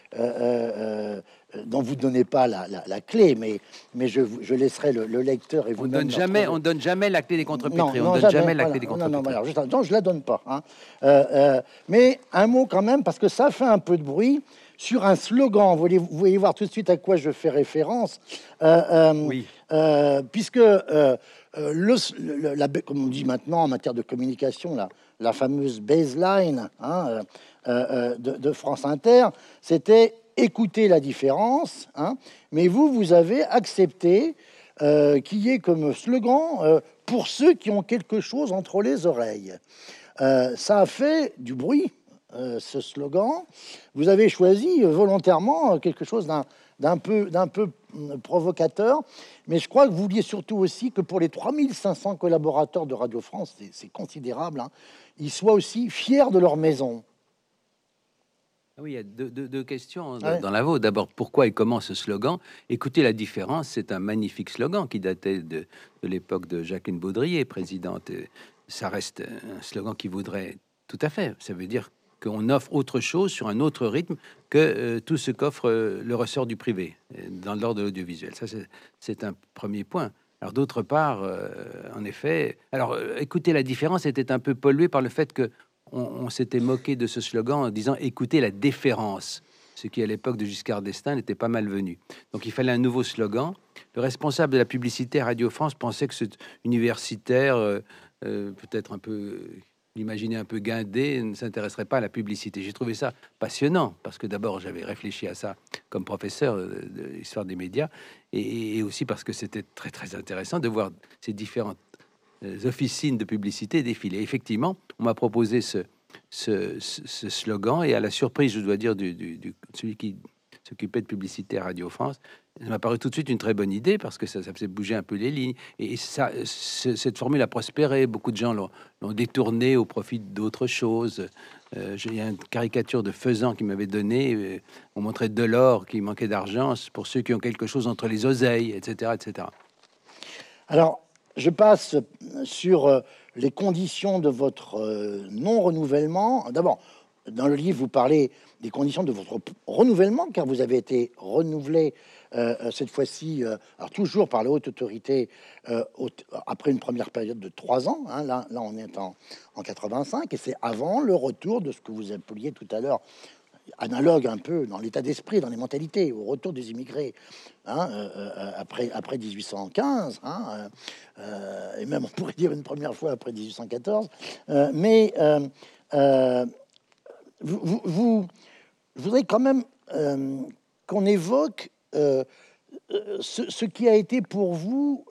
dont vous ne donnez pas la clé, mais je laisserai le lecteur et vous. On donne jamais la clé des contrepétries. Non, on donne jamais la clé des non, contrepétries. alors, non, je la donne pas. Hein. Mais un mot quand même, parce que ça fait un peu de bruit sur un slogan. Vous voyez voir tout de suite à quoi je fais référence. Oui. Puisque, comme on dit maintenant en matière de communication, la fameuse baseline de France Inter, c'était écouter la différence. Hein, mais vous avez accepté qu'il y ait comme slogan pour ceux qui ont quelque chose entre les oreilles. Ça a fait du bruit, ce slogan. Vous avez choisi volontairement quelque chose d'un peu provocateur, mais je crois que vous vouliez surtout aussi que pour les 3500 collaborateurs de Radio France, c'est considérable, hein, ils soient aussi fiers de leur maison. Oui, il y a deux questions dans la vôtre. D'abord, pourquoi et comment ce slogan? Écoutez la différence, c'est un magnifique slogan qui datait de l'époque de Jacqueline Baudrier, présidente. Ça reste un slogan qui voudrait tout à fait. Ça veut dire qu'on offre autre chose sur un autre rythme que tout ce qu'offre le ressort du privé dans l'ordre de l'audiovisuel. Ça, c'est un premier point. Alors, d'autre part, en effet, écoutez la différence était un peu pollué par le fait que on s'était moqué de ce slogan en disant écoutez la déférence, ce qui à l'époque de Giscard d'Estaing n'était pas malvenu. Donc il fallait un nouveau slogan. Le responsable de la publicité à Radio France pensait que ce universitaire, peut-être un peu, imaginez un peu guindé, ne s'intéresserait pas à la publicité. J'ai trouvé ça passionnant parce que d'abord j'avais réfléchi à ça comme professeur de l'histoire des médias et aussi parce que c'était très très intéressant de voir ces différentes officines de publicité défiler. Effectivement, on m'a proposé ce slogan et à la surprise, je dois dire, celui qui s'occupait de publicité à Radio France, ça m'a paru tout de suite une très bonne idée parce que ça faisait bouger un peu les lignes. Et cette formule a prospéré. Beaucoup de gens l'ont détourné au profit d'autres choses. Il y a une caricature de Faisan qui m'avait donné. On montrait Delors qui manquait d'argent pour ceux qui ont quelque chose entre les oseilles, etc., etc. Alors, je passe sur les conditions de votre non-renouvellement. D'abord, dans le livre, vous parlez des conditions de votre renouvellement, car vous avez été renouvelé cette fois-ci, alors toujours par la haute autorité, après une première période de 3 ans. Hein, là, on est en 85, et c'est avant le retour de ce que vous appeliez tout à l'heure, analogue un peu dans l'état d'esprit, dans les mentalités, au retour des immigrés, hein, après 1815, hein, et même on pourrait dire une première fois après 1814. Je voudrais quand même qu'on évoque ce qui a été pour vous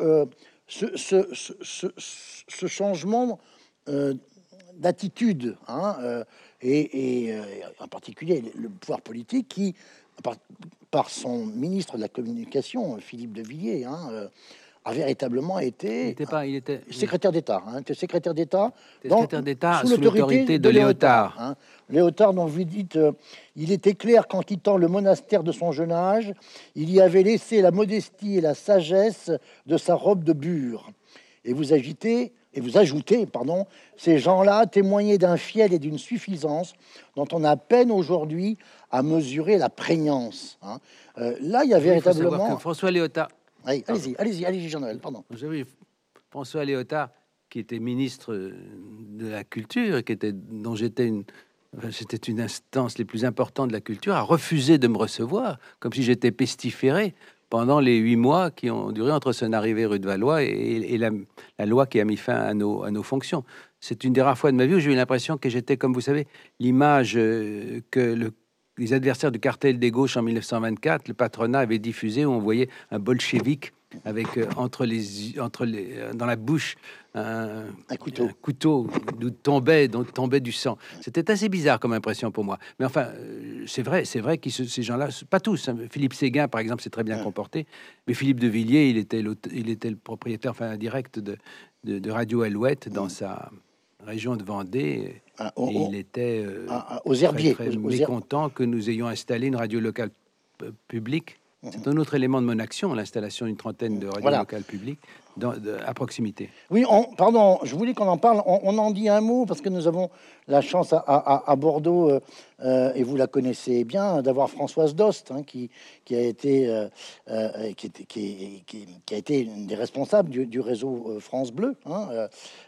ce changement d'attitude, hein, et en particulier le pouvoir politique qui, par son ministre de la Communication, Philippe de Villiers, hein, a véritablement été secrétaire d'État. Hein, secrétaire d'État sous l'autorité de Léotard. Hein, Léotard, dont vous dites, il était clair qu'en quittant le monastère de son jeune âge, il y avait laissé la modestie et la sagesse de sa robe de bure. Et vous ajoutez, ces gens-là témoignaient d'un fiel et d'une suffisance dont on a peine aujourd'hui à mesurer la prégnance. Hein. Là, il y a véritablement... François Léotard... Allez-y, Jean-Noël, pardon. François Léotard, qui était ministre de la Culture, c'était une instance les plus importantes de la culture, a refusé de me recevoir, comme si j'étais pestiféré pendant les 8 mois qui ont duré entre son arrivée rue de Valois et la loi qui a mis fin à nos fonctions. C'est une des rares fois de ma vie où j'ai eu l'impression que j'étais, comme vous savez, l'image que les adversaires du cartel des gauches en 1924, le patronat avait diffusé, où on voyait un bolchevique avec dans la bouche un couteau d'où tombait du sang. C'était assez bizarre comme impression pour moi. Mais enfin, c'est vrai que ces gens-là, pas tous. Hein. Philippe Séguin, par exemple, s'est très bien comporté. Mais Philippe de Villiers, il était le propriétaire, indirect de Radio Alouette dans sa région de Vendée. Il était aux Herbiers, très mécontent que nous ayons installé une radio locale publique C'est un autre élément de mon action, l'installation d'une trentaine de radios locales publiques à proximité. Oui, pardon, je voulais qu'on en parle. On en dit un mot parce que nous avons la chance à Bordeaux, et vous la connaissez bien, d'avoir Françoise Dost, hein, qui a été une des responsables du réseau France Bleu. Hein,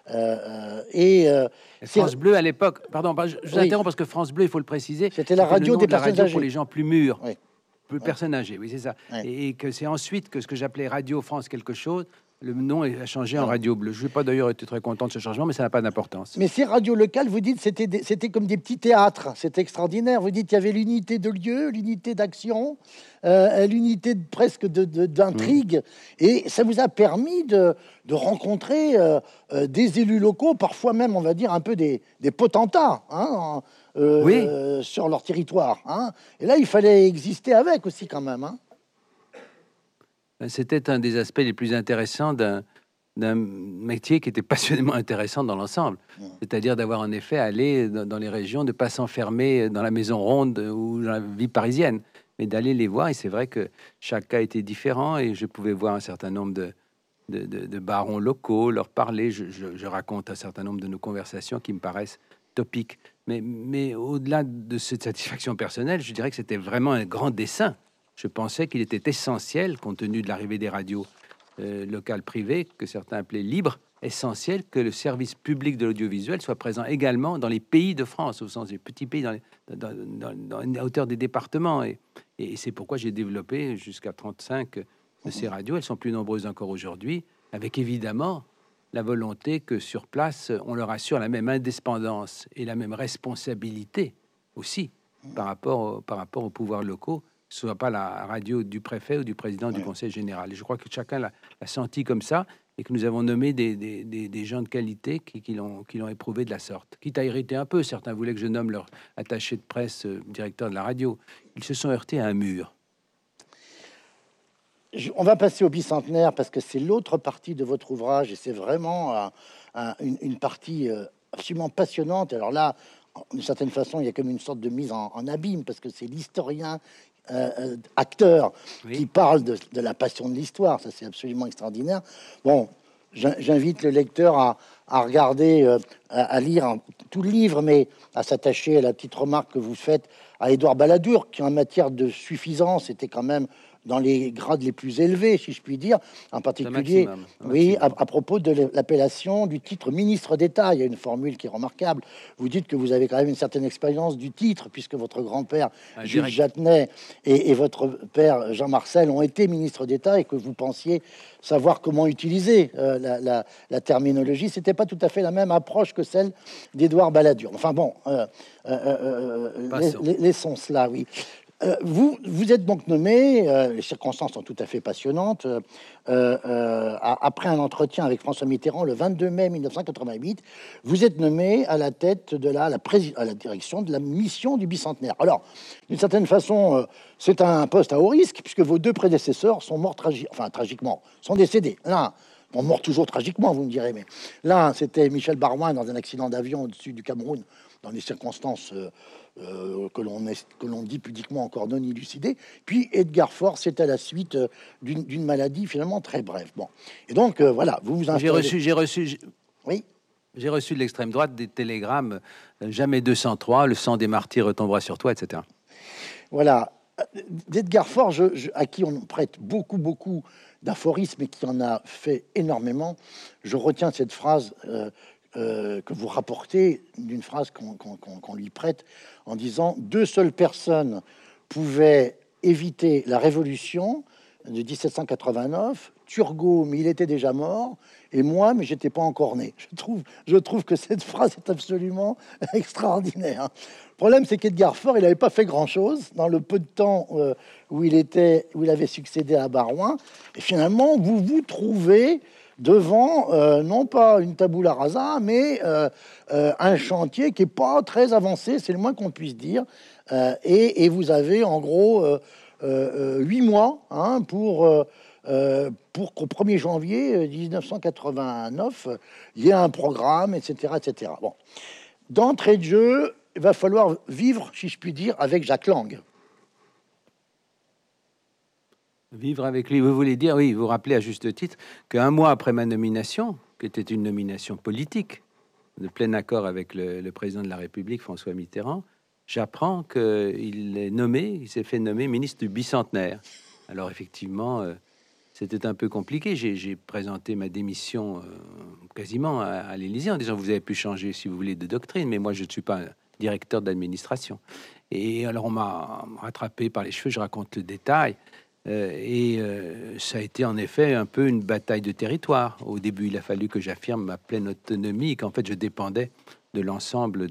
France Bleu à l'époque, pardon, je vous interromps parce que France Bleu, il faut le préciser, c'était la radio des personnes âgées, pour les gens plus mûrs. Oui. Plus personnes âgées, oui, c'est ça. Et que c'est ensuite que ce que j'appelais Radio France quelque chose, le nom a changé en Radio Bleu. Je n'ai pas d'ailleurs été très content de ce changement, mais ça n'a pas d'importance. Mais ces radios locales, vous dites, c'était comme des petits théâtres. C'est extraordinaire. Vous dites, il y avait l'unité de lieu, l'unité d'action, l'unité presque d'intrigue. Et ça vous a permis de rencontrer des élus locaux, parfois même, on va dire, un peu des potentats, hein, sur leur territoire. Hein. Et là, il fallait exister avec aussi quand même. Hein. C'était un des aspects les plus intéressants d'un métier qui était passionnément intéressant dans l'ensemble. C'est-à-dire d'avoir en effet aller dans les régions, de ne pas s'enfermer dans la maison ronde ou dans la vie parisienne, mais d'aller les voir. Et c'est vrai que chaque cas était différent et je pouvais voir un certain nombre de barons locaux, leur parler. Je raconte un certain nombre de nos conversations qui me paraissent topiques. Mais au-delà de cette satisfaction personnelle, je dirais que c'était vraiment un grand dessein. Je pensais qu'il était essentiel, compte tenu de l'arrivée des radios locales privées, que certains appelaient libres, essentiel que le service public de l'audiovisuel soit présent également dans les pays de France, au sens des petits pays, dans la hauteur des départements. Et c'est pourquoi j'ai développé jusqu'à 35 de ces radios. Elles sont plus nombreuses encore aujourd'hui, avec évidemment la volonté que sur place, on leur assure la même indépendance et la même responsabilité aussi par rapport aux pouvoirs locaux, soit pas la radio du préfet ou du président du conseil général. Et je crois que chacun l'a senti comme ça et que nous avons nommé des gens de qualité qui l'ont éprouvé de la sorte. Quitte à irriter un peu, certains voulaient que je nomme leur attaché de presse directeur de la radio. Ils se sont heurtés à un mur. On va passer au bicentenaire parce que c'est l'autre partie de votre ouvrage et c'est vraiment une partie absolument passionnante. Alors là, d'une certaine façon, il y a comme une sorte de mise en abîme parce que c'est l'historien acteur qui parle de la passion de l'histoire. Ça, c'est absolument extraordinaire. Bon, j'invite le lecteur à regarder, à lire tout le livre, mais à s'attacher à la petite remarque que vous faites à Édouard Balladur, qui en matière de suffisance était quand même dans les grades les plus élevés, si je puis dire, en particulier, oui, à propos de l'appellation du titre ministre d'État. Il y a une formule qui est remarquable. Vous dites que vous avez quand même une certaine expérience du titre, puisque votre grand-père, Jules Jattenet, et votre père, Jean Marcel, ont été ministres d'État et que vous pensiez savoir comment utiliser la terminologie. C'était pas tout à fait la même approche que celle d'Édouard Balladur. Enfin bon, laissons cela, oui. Vous êtes donc nommé, les circonstances sont tout à fait passionnantes, après un entretien avec François Mitterrand le 22 mai 1988, vous êtes nommé à la tête de à la direction de la mission du bicentenaire. Alors, d'une certaine façon, c'est un poste à haut risque, puisque vos deux prédécesseurs sont morts tragiquement, sont décédés. L'un, mort toujours tragiquement, vous me direz, mais l'un, c'était Michel Barouin dans un accident d'avion au-dessus du Cameroun, dans des circonstances que l'on dit pudiquement encore non élucidées. Puis Edgar Faure, c'est à la suite d'une maladie finalement très brève. Bon, et donc voilà, vous installez... J'ai reçu de l'extrême droite des télégrammes jamais 203, le sang des martyrs retombera sur toi, etc. Voilà, d'Edgar Faure, à qui on prête beaucoup d'aphorismes et qui en a fait énormément, je retiens cette phrase que vous rapportez, d'une phrase qu'on lui prête en disant: deux seules personnes pouvaient éviter la révolution de 1789, Turgot, mais il était déjà mort, et moi, mais j'étais pas encore né. Je trouve que cette phrase est absolument extraordinaire. Le problème, c'est qu'Edgar Faure, il n'avait pas fait grand-chose dans le peu de temps où il avait succédé à Barouin, et finalement, vous vous trouvez devant non pas une tabula rasa, mais un chantier qui est pas très avancé, c'est le moins qu'on puisse dire, et vous avez en gros 8 mois hein, pour qu'au 1er janvier 1989, il y ait un programme, etc., etc. Bon, d'entrée de jeu, il va falloir vivre, si je puis dire, avec Jacques Lang. Vivre avec lui, vous voulez dire, oui, vous rappelez à juste titre qu'un mois après ma nomination, qui était une nomination politique, de plein accord avec le président de la République, François Mitterrand, j'apprends il s'est fait nommer ministre du bicentenaire. Alors effectivement, c'était un peu compliqué. J'ai présenté ma démission quasiment à l'Élysée en disant, vous avez pu changer, si vous voulez, de doctrine, mais moi, je ne suis pas un directeur d'administration. Et alors, on m'a rattrapé par les cheveux, je raconte le détail. Ça a été en effet un peu une bataille de territoire. Au début, il a fallu que j'affirme ma pleine autonomie et qu'en fait, je dépendais de l'ensemble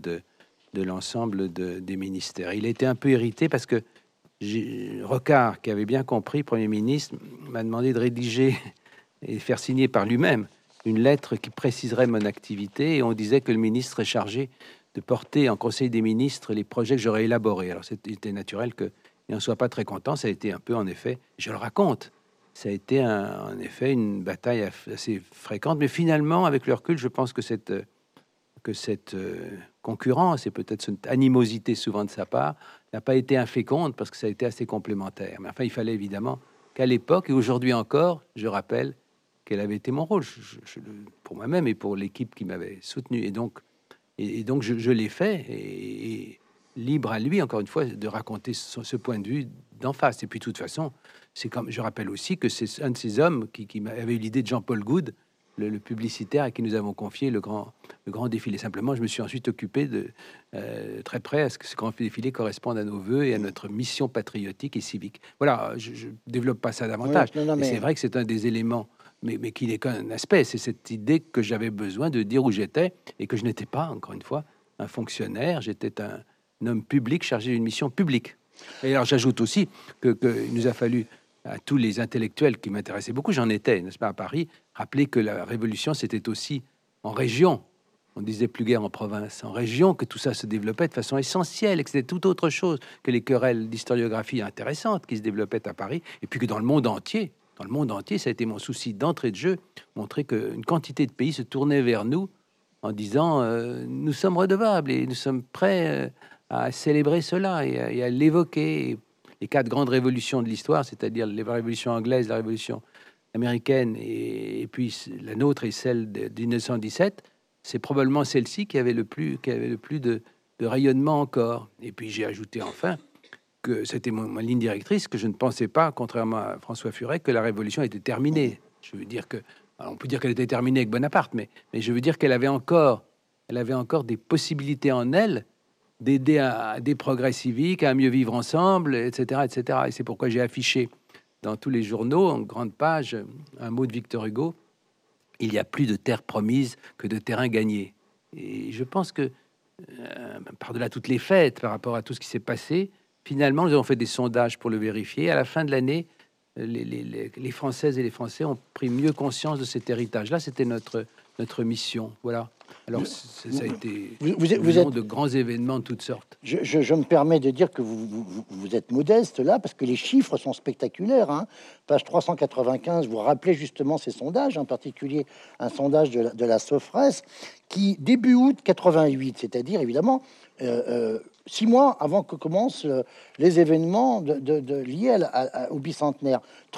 des ministères. Il était un peu irrité parce que Rocard, qui avait bien compris, Premier ministre, m'a demandé de rédiger et faire signer par lui-même une lettre qui préciserait mon activité. Et on disait que le ministre est chargé de porter en Conseil des ministres les projets que j'aurais élaborés. Alors, c'était naturel qu'il n'en soit pas très content. Ça a été un peu, en effet, je le raconte, ça a été en effet une bataille assez fréquente. Mais finalement, avec le recul, je pense que cette concurrence et peut-être cette animosité souvent de sa part n'a pas été inféconde parce que ça a été assez complémentaire. Mais enfin, il fallait évidemment qu'à l'époque et aujourd'hui encore, je rappelle quel avait été mon rôle pour moi-même et pour l'équipe qui m'avait soutenu. Et donc je l'ai fait et libre à lui, encore une fois, de raconter ce point de vue d'en face. Et puis, de toute façon, c'est comme je rappelle aussi que c'est un de ces hommes qui avait eu l'idée de Jean-Paul Goude, le publicitaire à qui nous avons confié le grand défilé. Simplement, je me suis ensuite occupé de très près à ce que ce grand défilé corresponde à nos voeux et à notre mission patriotique et civique. Voilà, je développe pas ça davantage. Oui, mais c'est vrai que c'est un des éléments, mais qui n'est qu'un aspect. C'est cette idée que j'avais besoin de dire où j'étais et que je n'étais pas, encore une fois, un fonctionnaire. J'étais un homme public chargé d'une mission publique. Et alors, j'ajoute aussi qu'il nous a fallu à tous les intellectuels qui m'intéressaient beaucoup, j'en étais, n'est-ce pas, à Paris, rappeler que la Révolution, c'était aussi en région. On disait plus guère en province, en région, que tout ça se développait de façon essentielle et que c'était tout autre chose que les querelles d'historiographie intéressantes qui se développaient à Paris, et puis que dans le monde entier, ça a été mon souci d'entrée de jeu, montrer qu'une quantité de pays se tournaient vers nous en disant nous sommes redevables et nous sommes prêts à célébrer cela et à l'évoquer. Les 4 grandes révolutions de l'histoire, c'est-à-dire la révolution anglaise, la révolution américaine et puis la nôtre et celle de 1917, c'est probablement celle-ci qui avait le plus de rayonnement encore. Et puis j'ai ajouté enfin que c'était ma ligne directrice, que je ne pensais pas, contrairement à François Furet, que la révolution était terminée. Je veux dire que, alors on peut dire qu'elle était terminée avec Bonaparte, mais je veux dire qu'elle avait encore des possibilités en elle d'aider à des progrès civiques, à mieux vivre ensemble, etc., etc. Et c'est pourquoi j'ai affiché dans tous les journaux, en grande page, un mot de Victor Hugo: il y a plus de terre promise que de terrain gagné. Et je pense que, par-delà toutes les fêtes, par rapport à tout ce qui s'est passé, finalement, nous avons fait des sondages pour le vérifier. À la fin de l'année, les Françaises et les Français ont pris mieux conscience de cet héritage-là. C'était notre mission. Voilà. Alors, ça a été vous êtes de grands événements de toutes sortes. Je me permets de dire que vous êtes modeste là, parce que les chiffres sont spectaculaires. Hein. Page 395, vous rappelez justement ces sondages, en particulier un sondage de la Sofres, qui, début août 88, c'est-à-dire évidemment 6 mois avant que commencent les événements liés au bicentenaire,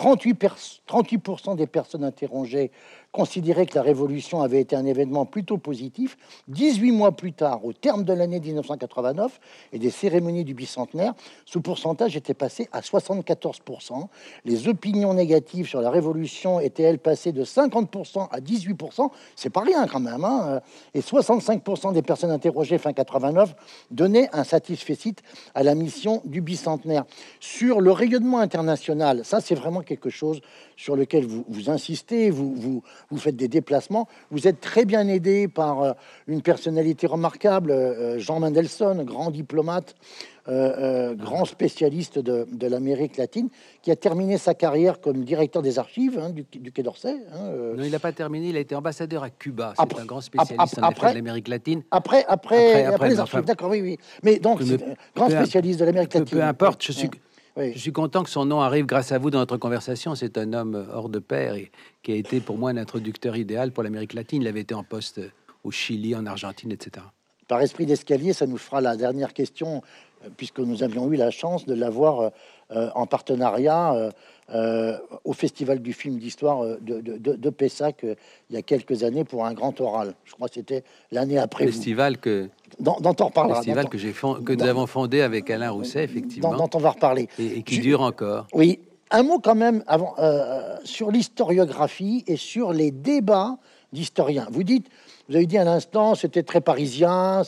38% des personnes interrogées considéraient que la Révolution avait été un événement plutôt positif. 18 mois plus tard, au terme de l'année 1989 et des cérémonies du bicentenaire, ce pourcentage était passé à 74%. Les opinions négatives sur la Révolution étaient, elles, passées de 50% à 18%. C'est pas rien quand même, hein. Et 65% des personnes interrogées fin 89 donnaient un satisfecit à la mission du bicentenaire. Sur le rayonnement international, ça c'est vraiment quelque chose sur lequel vous insistez, vous faites des déplacements, vous êtes très bien aidé par une personnalité remarquable, Jean Mendelssohn, grand diplomate, grand spécialiste de l'Amérique latine, qui a terminé sa carrière comme directeur des archives du Quai d'Orsay. Non, il n'a pas terminé, il a été ambassadeur à Cuba. C'est un grand spécialiste de l'Amérique latine. Après les archives, d'accord, oui. Mais donc, grand spécialiste de l'Amérique latine. Peu importe, je suis content que son nom arrive grâce à vous dans notre conversation. C'est un homme hors de pair et qui a été pour moi un introducteur idéal pour l'Amérique latine. Il avait été en poste au Chili, en Argentine, etc. par esprit d'escalier, ça nous fera la dernière question, puisque nous avions eu la chance de l'avoir en partenariat au Festival du film d'histoire de Pessac il y a quelques années pour un grand oral. Je crois que c'était l'année après. Festival dont on reparlera. Festival que nous avons fondé avec Alain Rousset, effectivement. Dont on va reparler. Et qui dure encore. Oui. Un mot quand même avant, sur l'historiographie et sur les débats d'historiens. Vous avez dit à l'instant, c'était très parisien,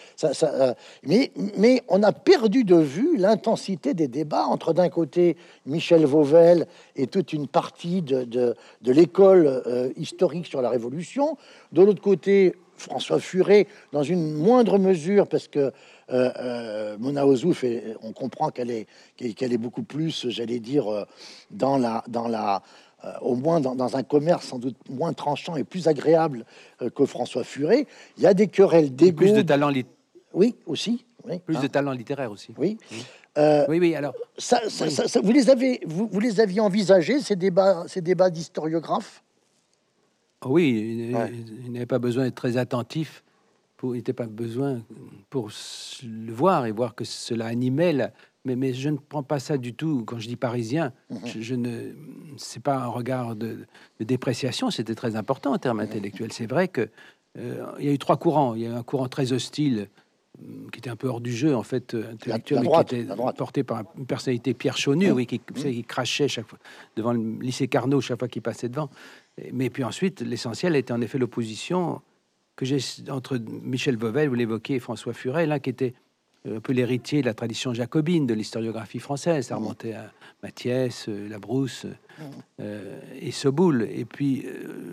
mais on a perdu de vue l'intensité des débats entre d'un côté Michel Vauvel et toute une partie de l'école historique sur la Révolution, de l'autre côté François Furet, dans une moindre mesure, parce que Mona Ozouf, on comprend qu'elle est beaucoup plus, j'allais dire, au moins dans un commerce sans doute moins tranchant et plus agréable que François Furet. Il y a des querelles d'ego. Plus de talent oui, aussi. Oui, plus de talent littéraire aussi. Oui. Oui. Alors, vous les aviez envisagés, ces débats d'historiographes? Oui, il n'avait pas besoin d'être très attentif. Il n'était pas besoin pour le voir et voir que cela animait. Mais je ne prends pas ça du tout. Quand je dis parisien, c'est pas un regard de dépréciation. C'était très important en termes intellectuels. C'est vrai que il y a eu trois courants. Il y a eu un courant très hostile qui était un peu hors du jeu en fait intellectuel, qui était porté par une personnalité, Pierre Chaunu, qui crachait chaque fois devant le lycée Carnot chaque fois qu'il passait devant. Mais puis ensuite, l'essentiel était en effet l'opposition que j'ai entre Michel Vauvel, vous l'évoquez, et François Furet, l'un qui était un peu l'héritier de la tradition jacobine de l'historiographie française. Ça remontait à Mathiès, Labrousse et Soboul. Et puis,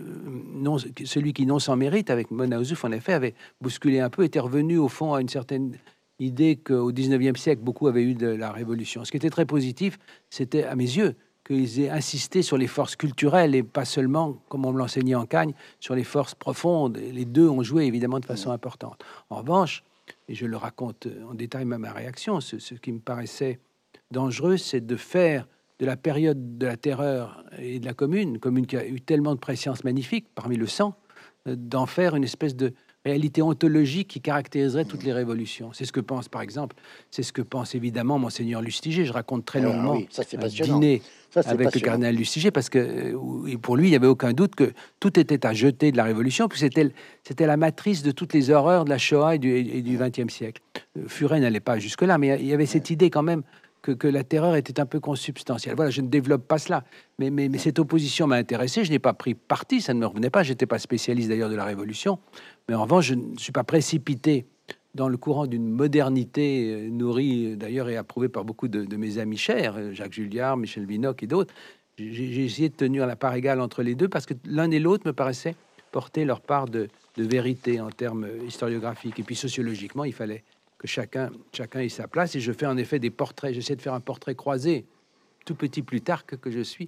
celui qui, non sans mérite, avec Mona Ozouf, en effet, avait bousculé un peu, était revenu au fond à une certaine idée qu'au 19e siècle, beaucoup avaient eu de la Révolution. Ce qui était très positif, c'était, à mes yeux, qu'ils aient insisté sur les forces culturelles et pas seulement, comme on me l'enseignait en Cagne, sur les forces profondes. Et les deux ont joué, évidemment, de façon importante. En revanche, et je le raconte en détail même ma réaction, ce qui me paraissait dangereux, c'est de faire de la période de la terreur et de la commune qui a eu tellement de préscience magnifique parmi le sang, d'en faire une espèce de réalité ontologique qui caractériserait toutes les révolutions. C'est ce que pense, par exemple, c'est ce que pense évidemment Monseigneur Lustiger. Je raconte très longuement un dîner avec le cardinal Lustiger, parce que pour lui, il n'y avait aucun doute que tout était à jeter de la Révolution, puis c'était la matrice de toutes les horreurs de la Shoah et du XXe siècle. Furet n'allait pas jusque-là, mais il y avait cette idée quand même que la terreur était un peu consubstantielle. Voilà, je ne développe pas cela, mais cette opposition m'a intéressé. Je n'ai pas pris parti, ça ne me revenait pas. J'étais pas spécialiste d'ailleurs de la Révolution, mais en revanche, je ne suis pas précipité dans le courant d'une modernité nourrie d'ailleurs et approuvée par beaucoup de mes amis chers, Jacques Julliard, Michel Vinocq et d'autres. J'ai essayé de tenir la part égale entre les deux parce que l'un et l'autre me paraissaient porter leur part de vérité en termes historiographiques. Et puis sociologiquement, il fallait que chacun ait sa place. Et je fais en effet des portraits. J'essaie de faire un portrait croisé, tout petit plutarque que je suis,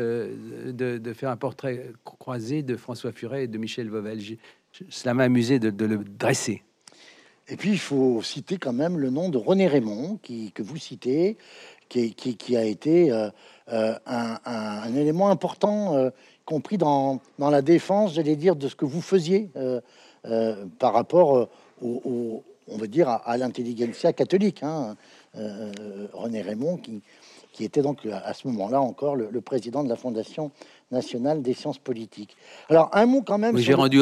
de faire un portrait croisé de François Furet et de Michel Vauvel. Cela m'a amusé de le dresser. Et puis, il faut citer quand même le nom de René Raymond, que vous citez, qui a été un élément important, compris dans la défense, j'allais dire, de ce que vous faisiez par rapport on va dire, à l'intelligentsia catholique. René Raymond, qui était donc à ce moment-là encore le président de la Fondation nationale des sciences politiques. Alors, un mot quand même... Oui, j'ai rendu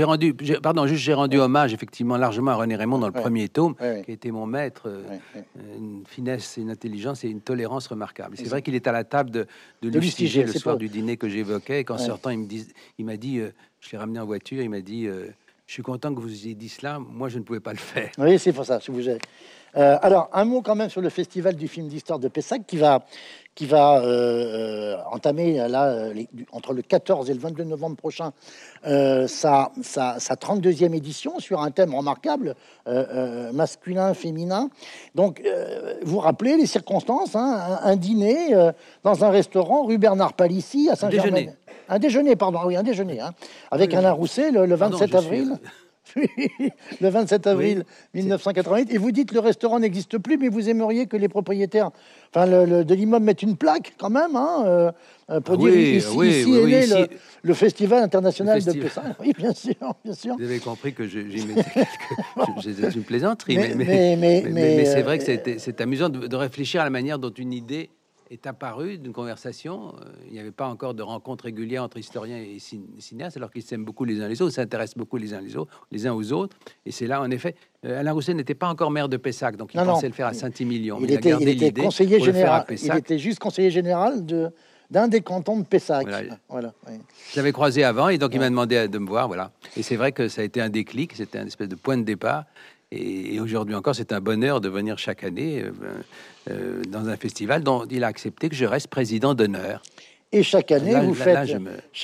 hommage effectivement largement à René Raymond dans le premier tome, qui était mon maître, une finesse, une intelligence et une tolérance remarquable. C'est vrai qu'il est à la table de Lustiger le soir du dîner que j'évoquais, et qu'en sortant, il m'a dit, je l'ai ramené en voiture, il m'a dit... je suis content que vous ayez dit cela. Moi, je ne pouvais pas le faire. Oui, c'est pour ça. Alors, un mot quand même sur le Festival du film d'histoire de Pessac qui va entamer là, entre le 14 et le 22 novembre prochain sa 32e édition sur un thème remarquable, masculin, féminin. Donc, vous rappelez les circonstances, un dîner dans un restaurant rue Bernard Palissy à Saint-Germain. Un déjeuner, pardon, oui, un déjeuner, avec Alain Rousset le 27 avril. le 27 avril 1988, et vous dites le restaurant n'existe plus, mais vous aimeriez que les propriétaires, enfin de l'immeuble mettent une plaque quand même, hein, pour dire ici est né le Festival international de Pessac. Oui, bien sûr, bien sûr. Vous avez compris que j'y mettais c'est une plaisanterie, mais c'est vrai que c'est amusant de réfléchir à la manière dont une idée est apparue d'une conversation. Il n'y avait pas encore de rencontre régulière entre historiens et cinéastes, alors qu'ils s'aiment beaucoup les uns les autres, s'intéressent beaucoup les uns aux autres. Et c'est là, en effet, Alain Rousset n'était pas encore maire de Pessac, donc il pensait le faire à Saint-Émilion. Il était conseiller général. Il était juste conseiller général d'un des cantons de Pessac. Voilà. Oui. Je l'avais croisé avant, et donc il m'a demandé de me voir. Voilà. Et c'est vrai que ça a été un déclic, c'était un espèce de point de départ. Et aujourd'hui encore, c'est un bonheur de venir chaque année dans un festival dont il a accepté que je reste président d'honneur. Et chaque année, vous faites.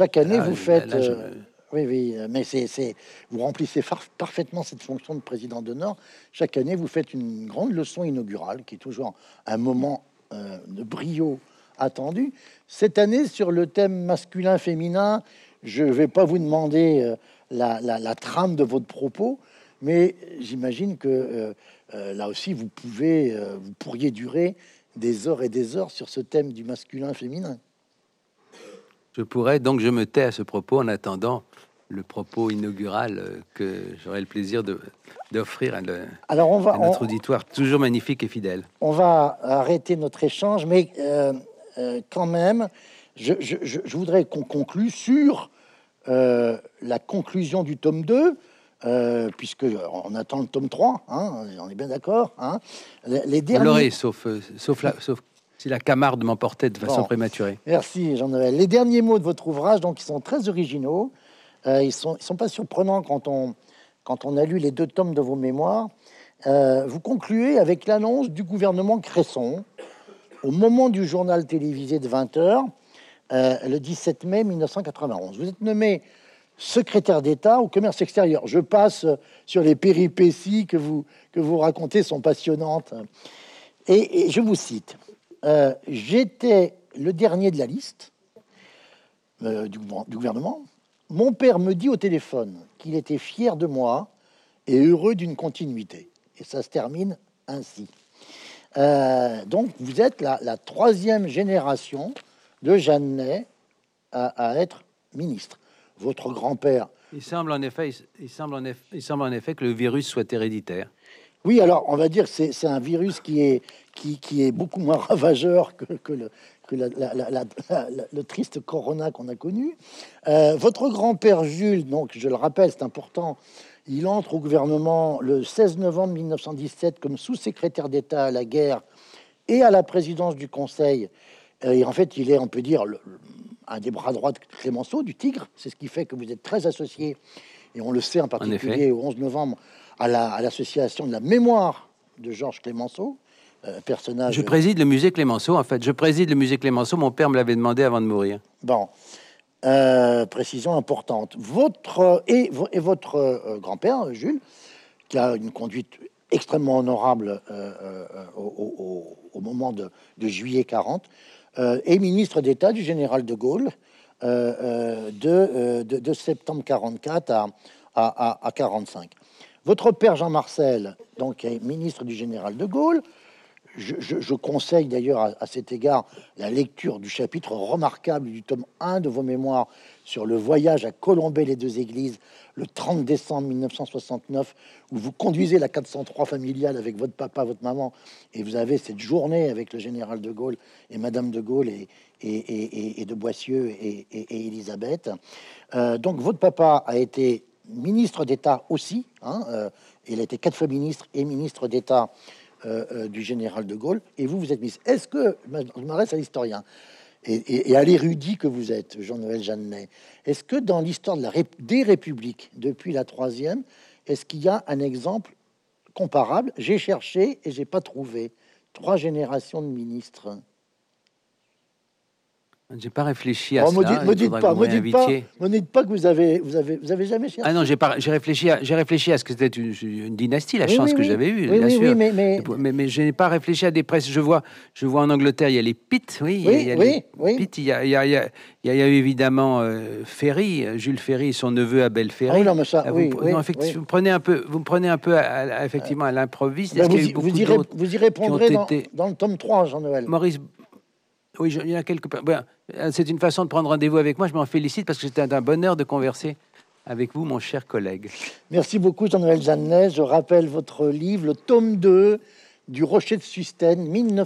Oui, mais vous remplissez parfaitement cette fonction de président d'honneur. Chaque année, vous faites une grande leçon inaugurale, qui est toujours un moment de brio attendu. Cette année, sur le thème masculin-féminin, je ne vais pas vous demander la trame de votre propos, mais j'imagine que là aussi, vous pourriez durer des heures et des heures sur ce thème du masculin-féminin. Je pourrais, donc je me tais à ce propos en attendant le propos inaugural que j'aurai le plaisir d'offrir à notre auditoire, toujours magnifique et fidèle. On va arrêter notre échange, mais quand même, je voudrais qu'on conclue sur la conclusion du tome 2, puisque on attend le tome 3, hein, on est bien d'accord. Hein. Les derniers... Vous l'aurez, sauf si la Camarde m'emportait de façon prématurée. Merci, Jean-Noël. Les derniers mots de votre ouvrage, donc, ils sont très originaux. Ils sont pas surprenants quand on a lu les 2 tomes de vos mémoires. Vous concluez avec l'annonce du gouvernement Cresson au moment du journal télévisé de 20h, le 17 mai 1991. Vous êtes nommé secrétaire d'État au commerce extérieur. Je passe sur les péripéties que vous racontez, sont passionnantes. Et je vous cite. J'étais le dernier de la liste du gouvernement. Mon père me dit au téléphone qu'il était fier de moi et heureux d'une continuité. Et ça se termine ainsi. Donc, vous êtes la 3e génération de Jeannet à être ministre. Votre grand-père... Il semble en effet que le virus soit héréditaire. Oui, alors, on va dire que c'est un virus qui est beaucoup moins ravageur que le triste corona qu'on a connu. Votre grand-père Jules, donc, je le rappelle, c'est important, il entre au gouvernement le 16 novembre 1917 comme sous-secrétaire d'État à la guerre et à la présidence du Conseil. Et en fait, il est, on peut dire, un des bras droits de Clémenceau, du Tigre. C'est ce qui fait que vous êtes très associé, et on le sait en particulier au 11 novembre, à l'association de la mémoire de Georges Clémenceau, personnage... Je préside le musée Clémenceau, en fait. Je préside le musée Clémenceau. Mon père me l'avait demandé avant de mourir. Bon, précision importante. Votre grand-père, Jules, qui a une conduite extrêmement honorable au moment de juillet 40, est ministre d'État du général de Gaulle de septembre 44 à 45. Votre père Jean-Marcel, donc, est ministre du général de Gaulle. Je conseille d'ailleurs à cet égard la lecture du chapitre remarquable du tome 1 de vos mémoires sur le voyage à Colombey-les-Deux-Églises le 30 décembre 1969, où vous conduisez la 403 familiale avec votre papa, votre maman, et vous avez cette journée avec le général de Gaulle et Madame de Gaulle et de Boissieu et Élisabeth. Donc votre papa a été ministre d'État aussi, hein, il a été 4 fois ministre et ministre d'État du général de Gaulle, et vous êtes ministre. Est-ce que, je m'adresse à l'historien et à l'érudit que vous êtes, Jean-Noël Jeannet, est-ce que dans l'histoire des républiques, depuis la 3e, est-ce qu'il y a un exemple comparable? J'ai cherché et j'ai pas trouvé 3 générations de ministres. J'ai pas réfléchi à Oh, me ça. dites, me Il dites faudra pas, que vous me dites pas, réinvitiez. me dites pas que vous avez jamais cherché. Ah non, j'ai réfléchi à ce que c'était une dynastie, la Oui, chance oui, que oui. j'avais eue, Oui, bien oui, sûr. oui, Mais je n'ai pas réfléchi à des presses. Je vois en Angleterre, il y a les Pitt, oui, il y a les oui. Pitt, il y a eu évidemment Ferry, Jules Ferry, son neveu Abel Ah oui, Ferry. non, mais ça, Vous, oui, oui, non, oui. effectivement, vous me prenez un peu effectivement à l'improviste. Ben, Est-ce qu'il y a eu beaucoup d'autres vous y qui ont répondrez été dans le tome 3, Jean-Noël. Maurice? Oui, il y en a quelques. C'est une façon de prendre rendez-vous avec moi. Je m'en félicite parce que c'était un bonheur de converser avec vous, mon cher collègue. Merci beaucoup, Jean-Noël Jeannet. Je rappelle votre livre, le tome 2 du Rocher de Sustène,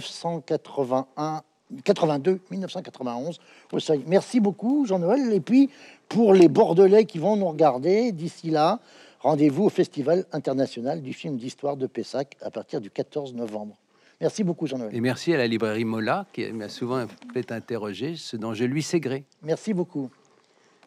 1982-1991 au Seuil. Merci beaucoup, Jean-Noël. Et puis, pour les Bordelais qui vont nous regarder, d'ici là, rendez-vous au Festival international du film d'histoire de Pessac à partir du 14 novembre. Merci beaucoup, Jean-Noël. Et merci à la librairie Mola qui m'a souvent fait interroger, ce dont je lui sais gré. Merci beaucoup.